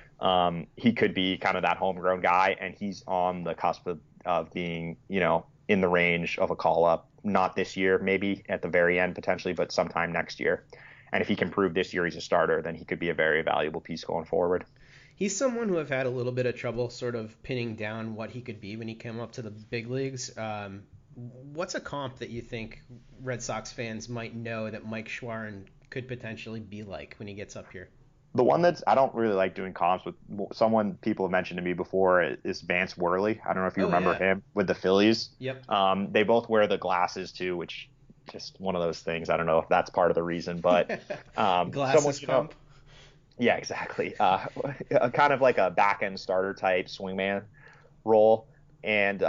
He could be kind of that homegrown guy, and he's on the cusp of being, in the range of a call-up. Not this year, maybe at the very end potentially, but sometime next year. And if he can prove this year he's a starter, then he could be a very valuable piece going forward. He's someone who I've had a little bit of trouble sort of pinning down what he could be when he came up to the big leagues. What's a comp that you think Red Sox fans might know that Mike Shawaryn could potentially be like when he gets up here? The one I don't really like doing comps with, someone people have mentioned to me before, is Vance Worley. I don't know if you remember him with the Phillies. Yep. They both wear the glasses too, which just one of those things. I don't know if that's part of the reason, but glasses comp. Yeah, exactly. Kind of like a back end starter type swingman role, and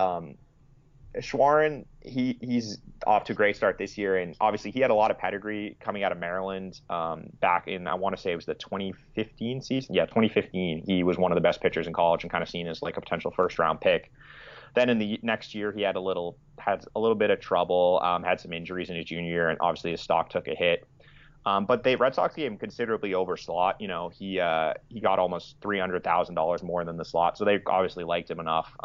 Shawaryn, he's off to a great start this year, and obviously he had a lot of pedigree coming out of Maryland back in, I want to say it was the 2015 season. Yeah, 2015. He was one of the best pitchers in college and kind of seen as like a potential first-round pick. Then in the next year, he had a little bit of trouble, had some injuries in his junior year, and obviously his stock took a hit. But the Red Sox gave him considerably over slot. He got almost $300,000 more than the slot, so they obviously liked him enough.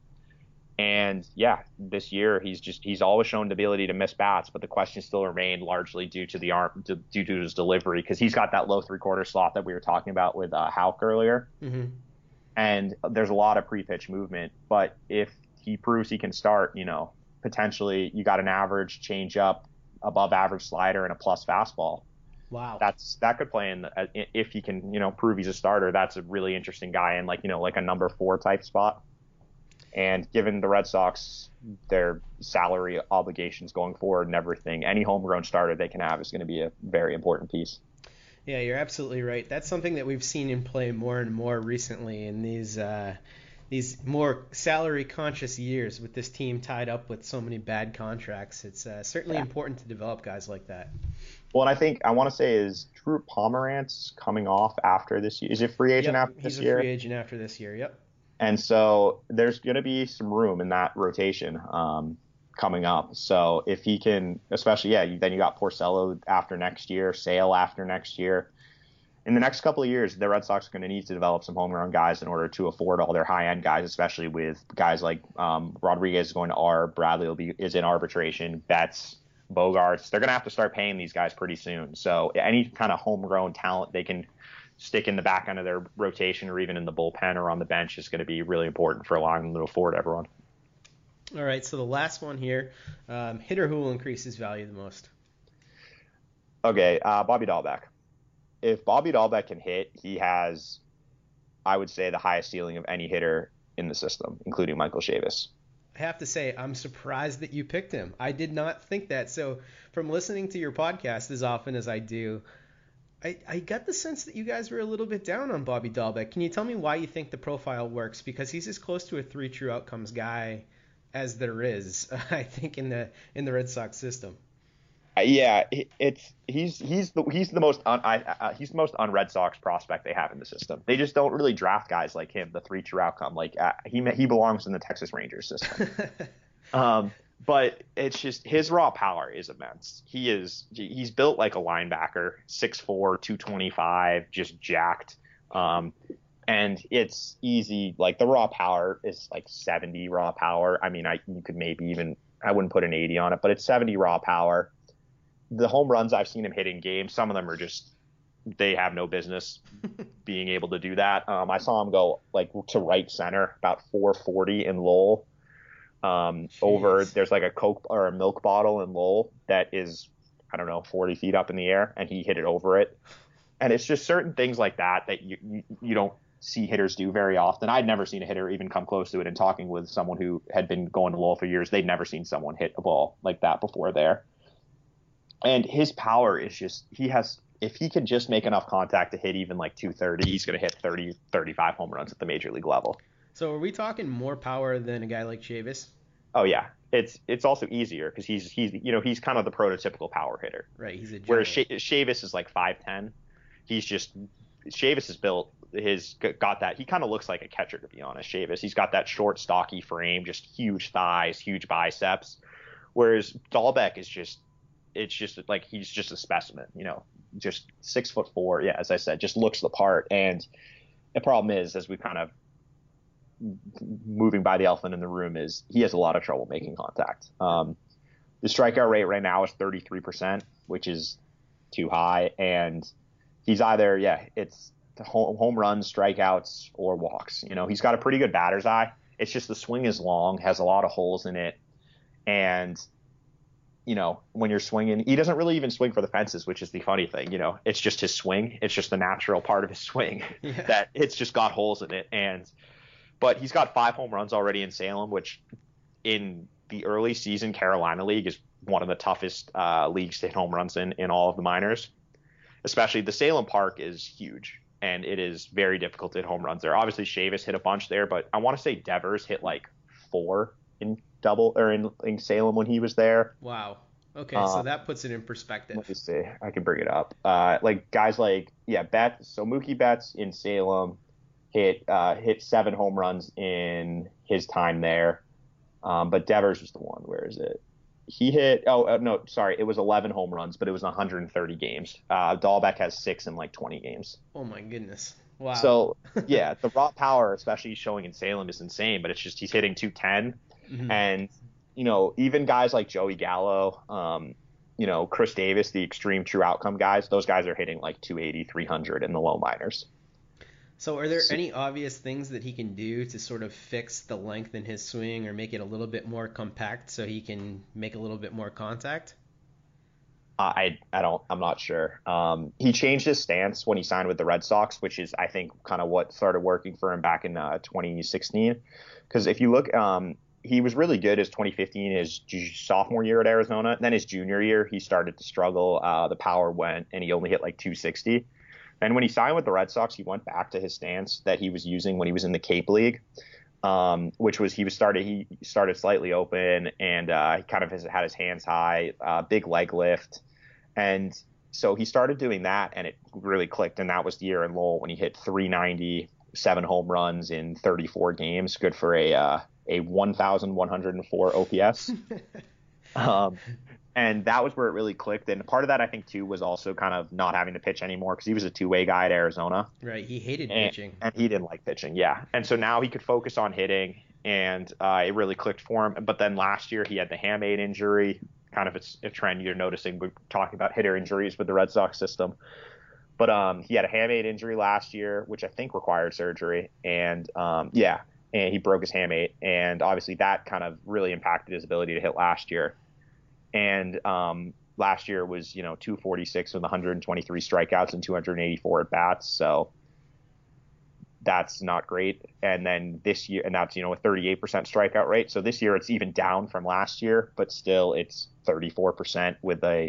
And yeah, this year he's always shown the ability to miss bats, but the question still remained largely due to the arm, due to his delivery, because he's got that low 3/4 slot that we were talking about with Houck earlier. Mm-hmm. And there's a lot of pre-pitch movement, but if he proves he can start, potentially you got an average changeup, above average slider, and a plus fastball. Wow. That could play in if he can, prove he's a starter. That's a really interesting guy in like a number 4 type spot. And given the Red Sox, their salary obligations going forward and everything, any homegrown starter they can have is going to be a very important piece. Yeah, you're absolutely right. That's something that we've seen in play more and more recently in these these more salary conscious years with this team tied up with so many bad contracts. It's certainly important to develop guys like that. Well, and I think I want to say is Drew Pomerantz coming off after this year. Is it free agent after this year? He's a free agent after this year. Yep. And so there's going to be some room in that rotation coming up. So if he can, especially, then you got Porcello after next year, Sale after next year. In the next couple of years, the Red Sox are going to need to develop some home run guys in order to afford all their high-end guys, especially with guys like Rodriguez going to ARB, Bradley is in arbitration, Betts, Bogarts. They're going to have to start paying these guys pretty soon. So any kind of homegrown talent they can stick in the back end of their rotation or even in the bullpen or on the bench is going to be really important for allowing them to afford everyone. All right, so the last one here, hitter who will increase his value the most? Okay, Bobby Dahlbeck. If Bobby Dahlbeck can hit, he has, I would say, the highest ceiling of any hitter in the system, including Michael Chavis. I have to say, I'm surprised that you picked him. I did not think that. So from listening to your podcast as often as I do, I got the sense that you guys were a little bit down on Bobby Dahlbeck. Can you tell me why you think the profile works? Because he's as close to a 3 true outcomes guy as there is, I think, in the Red Sox system. Yeah, he's the most un-Red Sox prospect they have in the system. They just don't really draft guys like him, the 3 true outcome. Like he belongs in the Texas Rangers system. But it's just his raw power is immense. He's built like a linebacker, 6'4", 225, just jacked. And it's easy. Like the raw power is like 70 raw power. I mean, you could maybe even, I wouldn't put an 80 on it, but it's 70 raw power. The home runs I've seen him hit in games, some of them are just, they have no business being able to do that. I saw him go like to right center, about 440 in Lowell. There's like a Coke or a milk bottle in Lowell that is, I don't know, 40 feet up in the air, and he hit it over it. And it's just certain things like that you don't see hitters do very often. I'd never seen a hitter even come close to it. And talking with someone who had been going to Lowell for years, they'd never seen someone hit a ball like that before there. And his power is just, if he can just make enough contact to hit even like 230, he's going to hit 30, 35 home runs at the major league level. So are we talking more power than a guy like Chavis? Oh yeah. It's also easier because he's kind of the prototypical power hitter. Right. He's a giant. Whereas Chavis is like 5'10". Chavis is built, got that. He kind of looks like a catcher, to be honest. Chavis. He's got that short, stocky frame, just huge thighs, huge biceps. Whereas Dahlbeck is just, it's just like he's just a specimen, just 6'4". Yeah, as I said, just looks the part. And the problem is, as we kind of moving by the elephant in the room, is he has a lot of trouble making contact. The strikeout rate right now is 33%, which is too high. And he's either, it's home runs, strikeouts, or walks. He's got a pretty good batter's eye. It's just the swing is long, has a lot of holes in it. And when you're swinging, he doesn't really even swing for the fences, which is the funny thing. It's just his swing. It's just the natural part of his swing that it's just got holes in it. But he's got 5 home runs already in Salem, which in the early season Carolina League is one of the toughest leagues to hit home runs in all of the minors. Especially the Salem Park is huge, and it is very difficult to hit home runs there. Obviously, Chavis hit a bunch there, but I want to say Devers hit like 4 in Salem when he was there. Wow. Okay, so that puts it in perspective. Let me see. I can bring it up. Like guys like Betts. So Mookie Betts in Salem hit 7 home runs in his time there. But Devers was the one. Where is it? He hit. No, sorry. It was 11 home runs, but it was 130 games. Dahlbeck has 6 in like 20 games. Oh my goodness. Wow. So yeah, the raw power, especially showing in Salem, is insane. But it's just he's hitting 210. Mm-hmm. And, even guys like Joey Gallo, Chris Davis, the extreme true outcome guys, those guys are hitting like 280, 300 in the low minors. So are there any obvious things that he can do to sort of fix the length in his swing or make it a little bit more compact so he can make a little bit more contact? I'm not sure. He changed his stance when he signed with the Red Sox, which is, I think, kind of what started working for him back in 2016. Because if you look, he was really good his 2015, his sophomore year at Arizona. Then his junior year, he started to struggle. The power went, and he only hit like 260. And when he signed with the Red Sox, he went back to his stance that he was using when he was in the Cape League. which was he started slightly open, and he kind of had his hands high, big leg lift, and so he started doing that, and it really clicked. And that was the year in Lowell when he hit 390, 7 home runs in 34 games, good for a 1,104 OPS. And that was where it really clicked. And part of that, I think, too, was also kind of not having to pitch anymore because he was a two-way guy at Arizona. Right. He hated pitching. And he didn't like pitching, yeah. And so now he could focus on hitting, and it really clicked for him. But then last year he had the hamate injury, kind of a trend you're noticing. We're talking about hitter injuries with the Red Sox system. But he had a hamate injury last year, which I think required surgery. And, and he broke his hamate. And obviously that kind of really impacted his ability to hit last year. And last year was, 246 with 123 strikeouts and 284 at bats. So that's not great. And then this year, and that's, a 38% strikeout rate. So this year it's even down from last year, but still it's 34% with a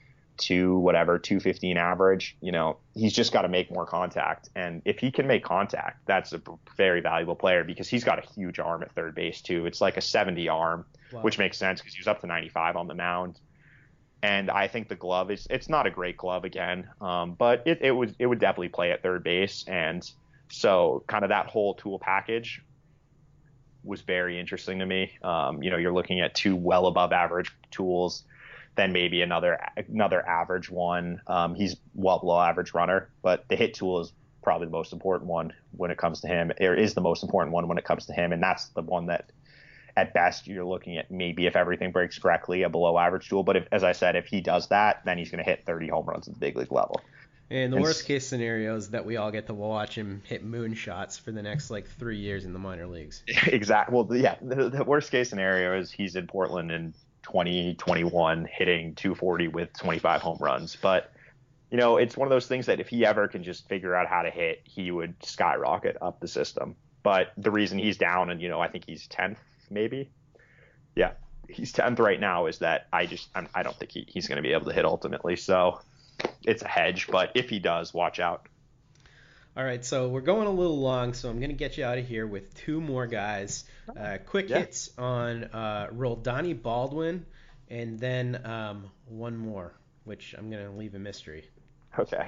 215 average. He's just got to make more contact. And if he can make contact, that's a very valuable player because he's got a huge arm at third base too. It's like a 70 arm. Wow. Which makes sense because he was up to 95 on the mound. And I think the glove it's not a great glove again, but it would definitely play at third base. And so kind of that whole tool package was very interesting to me. You're looking at 2 well above average tools, then maybe another average one. He's well below average runner, but the hit tool is probably the most important one when it comes to him. Or is the most important one when it comes to him, and that's the one that at best you're looking at maybe if everything breaks correctly a below average tool. But as I said, if he does that, then he's going to hit 30 home runs at the big league level. And the worst case scenario is that we all get to watch him hit moonshots for the next 3 years in the minor leagues. Exactly. Well, yeah, the worst case scenario is he's in Portland in 2021 hitting 240 with 25 home runs. But, it's one of those things that if he ever can just figure out how to hit, he would skyrocket up the system. But the reason he's down, and, I think he's 10th, maybe. Yeah, he's 10th right now, is that I don't think he's going to be able to hit ultimately. So it's a hedge, but if he does, watch out. All right, so we're going a little long, so I'm going to get you out of here with 2 more guys. Quick hits on Roldani Baldwin, and then one more, which I'm going to leave a mystery. Okay.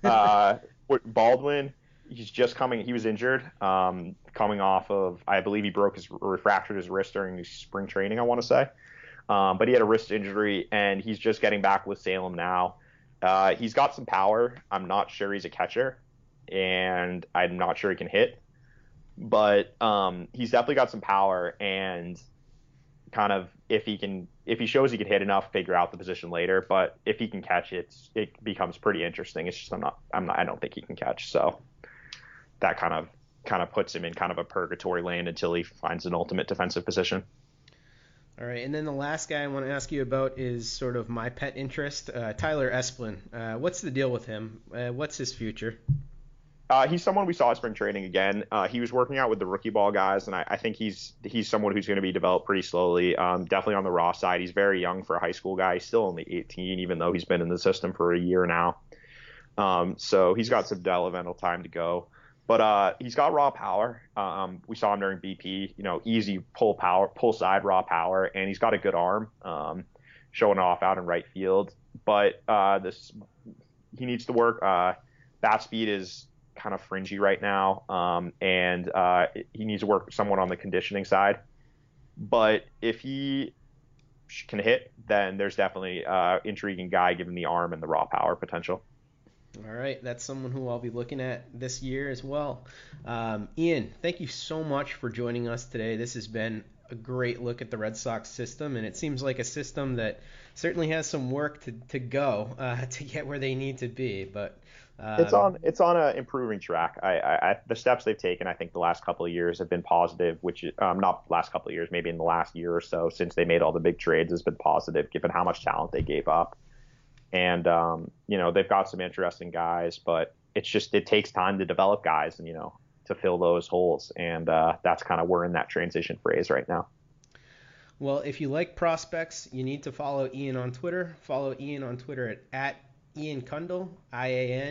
Baldwin, he was injured, coming off of, I believe he fractured his wrist during spring training, I want to say. But he had a wrist injury, and he's just getting back with Salem now. He's got some power. I'm not sure he's a catcher, and I'm not sure he can hit. But he's definitely got some power, and kind of if he shows he can hit enough, figure out the position later. But if he can catch, it becomes pretty interesting. It's just I don't think he can catch, so that kind of puts him in kind of a purgatory land until he finds an ultimate defensive position. All right, and then the last guy I want to ask you about is sort of my pet interest, Tyler Esplin. What's the deal with him? What's his future? He's someone we saw at spring training again. He was working out with the rookie ball guys, and I think he's someone who's going to be developed pretty slowly. Definitely on the raw side. He's very young for a high school guy. He's still only 18, even though he's been in the system for a year now. So he's got some developmental time to go. But he's got raw power. We saw him during BP, easy pull side raw power, and he's got a good arm, showing off out in right field. But he needs to work. Bat speed is kind of fringy right now, and he needs to work someone on the conditioning side. But if he can hit, then there's definitely intriguing guy given the arm and the raw power potential. All right, that's someone who I'll be looking at this year as well. Ian, thank you so much for joining us today. This has been a great look at the Red Sox system, and it seems like a system that certainly has some work to go to get where they need to be. But it's on a improving track. The steps they've taken, I think the last couple of years have been positive, which not last couple of years, maybe in the last year or so since they made all the big trades has been positive given how much talent they gave up. And, they've got some interesting guys, but it takes time to develop guys and, to fill those holes. And that's kind of, we're in that transition phase right now. Well, if you like prospects, you need to follow Ian on Twitter. Follow Ian on Twitter at Ian Cundall,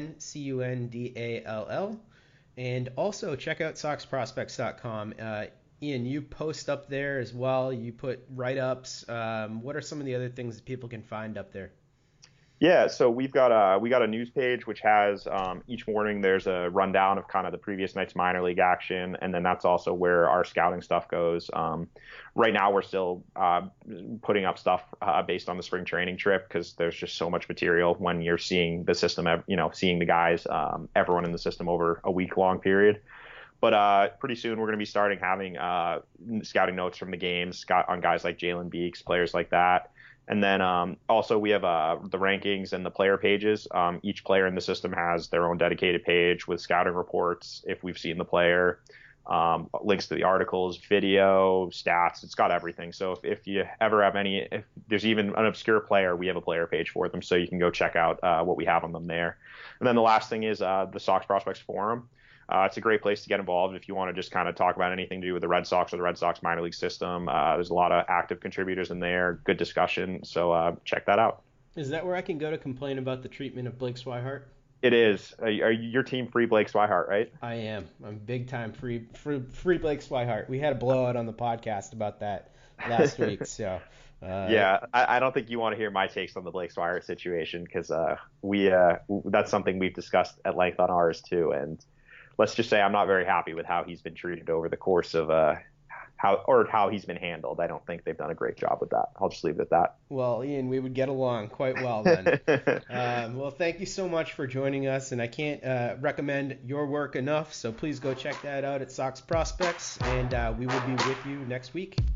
IANCUNDALL. And also check out SoxProspects.com. Ian, you post up there as well. You put write-ups. What are some of the other things that people can find up there? Yeah, so we got a news page which has each morning there's a rundown of kind of the previous night's minor league action, and then that's also where our scouting stuff goes. Right now we're still putting up stuff based on the spring training trip because there's just so much material when you're seeing the system, seeing the guys, everyone in the system over a week-long period. But pretty soon we're going to be starting having scouting notes from the games on guys like Jalen Beeks, players like that. And then also we have the rankings and the player pages. Each player in the system has their own dedicated page with scouting reports if we've seen the player, links to the articles, video, stats. It's got everything. So if you ever have if there's even an obscure player, we have a player page for them. So you can go check out what we have on them there. And then the last thing is the Sox Prospects Forum. It's a great place to get involved if you want to just kind of talk about anything to do with the Red Sox or the Red Sox minor league system. There's a lot of active contributors in there, good discussion. So check that out. Is that where I can go to complain about the treatment of Blake Swihart? It is. Are your team free Blake Swihart, right? I am. I'm big time free Blake Swihart. We had a blowout on the podcast about that last week. So. Yeah, I don't think you want to hear my takes on the Blake Swihart situation because that's something we've discussed at length on ours too, and let's just say I'm not very happy with how he's been treated over the course of how he's been handled. I don't think they've done a great job with that. I'll just leave it at that. Well, Ian, we would get along quite well then. Well, thank you so much for joining us, and I can't recommend your work enough, so please go check that out at Sox Prospects, and we will be with you next week.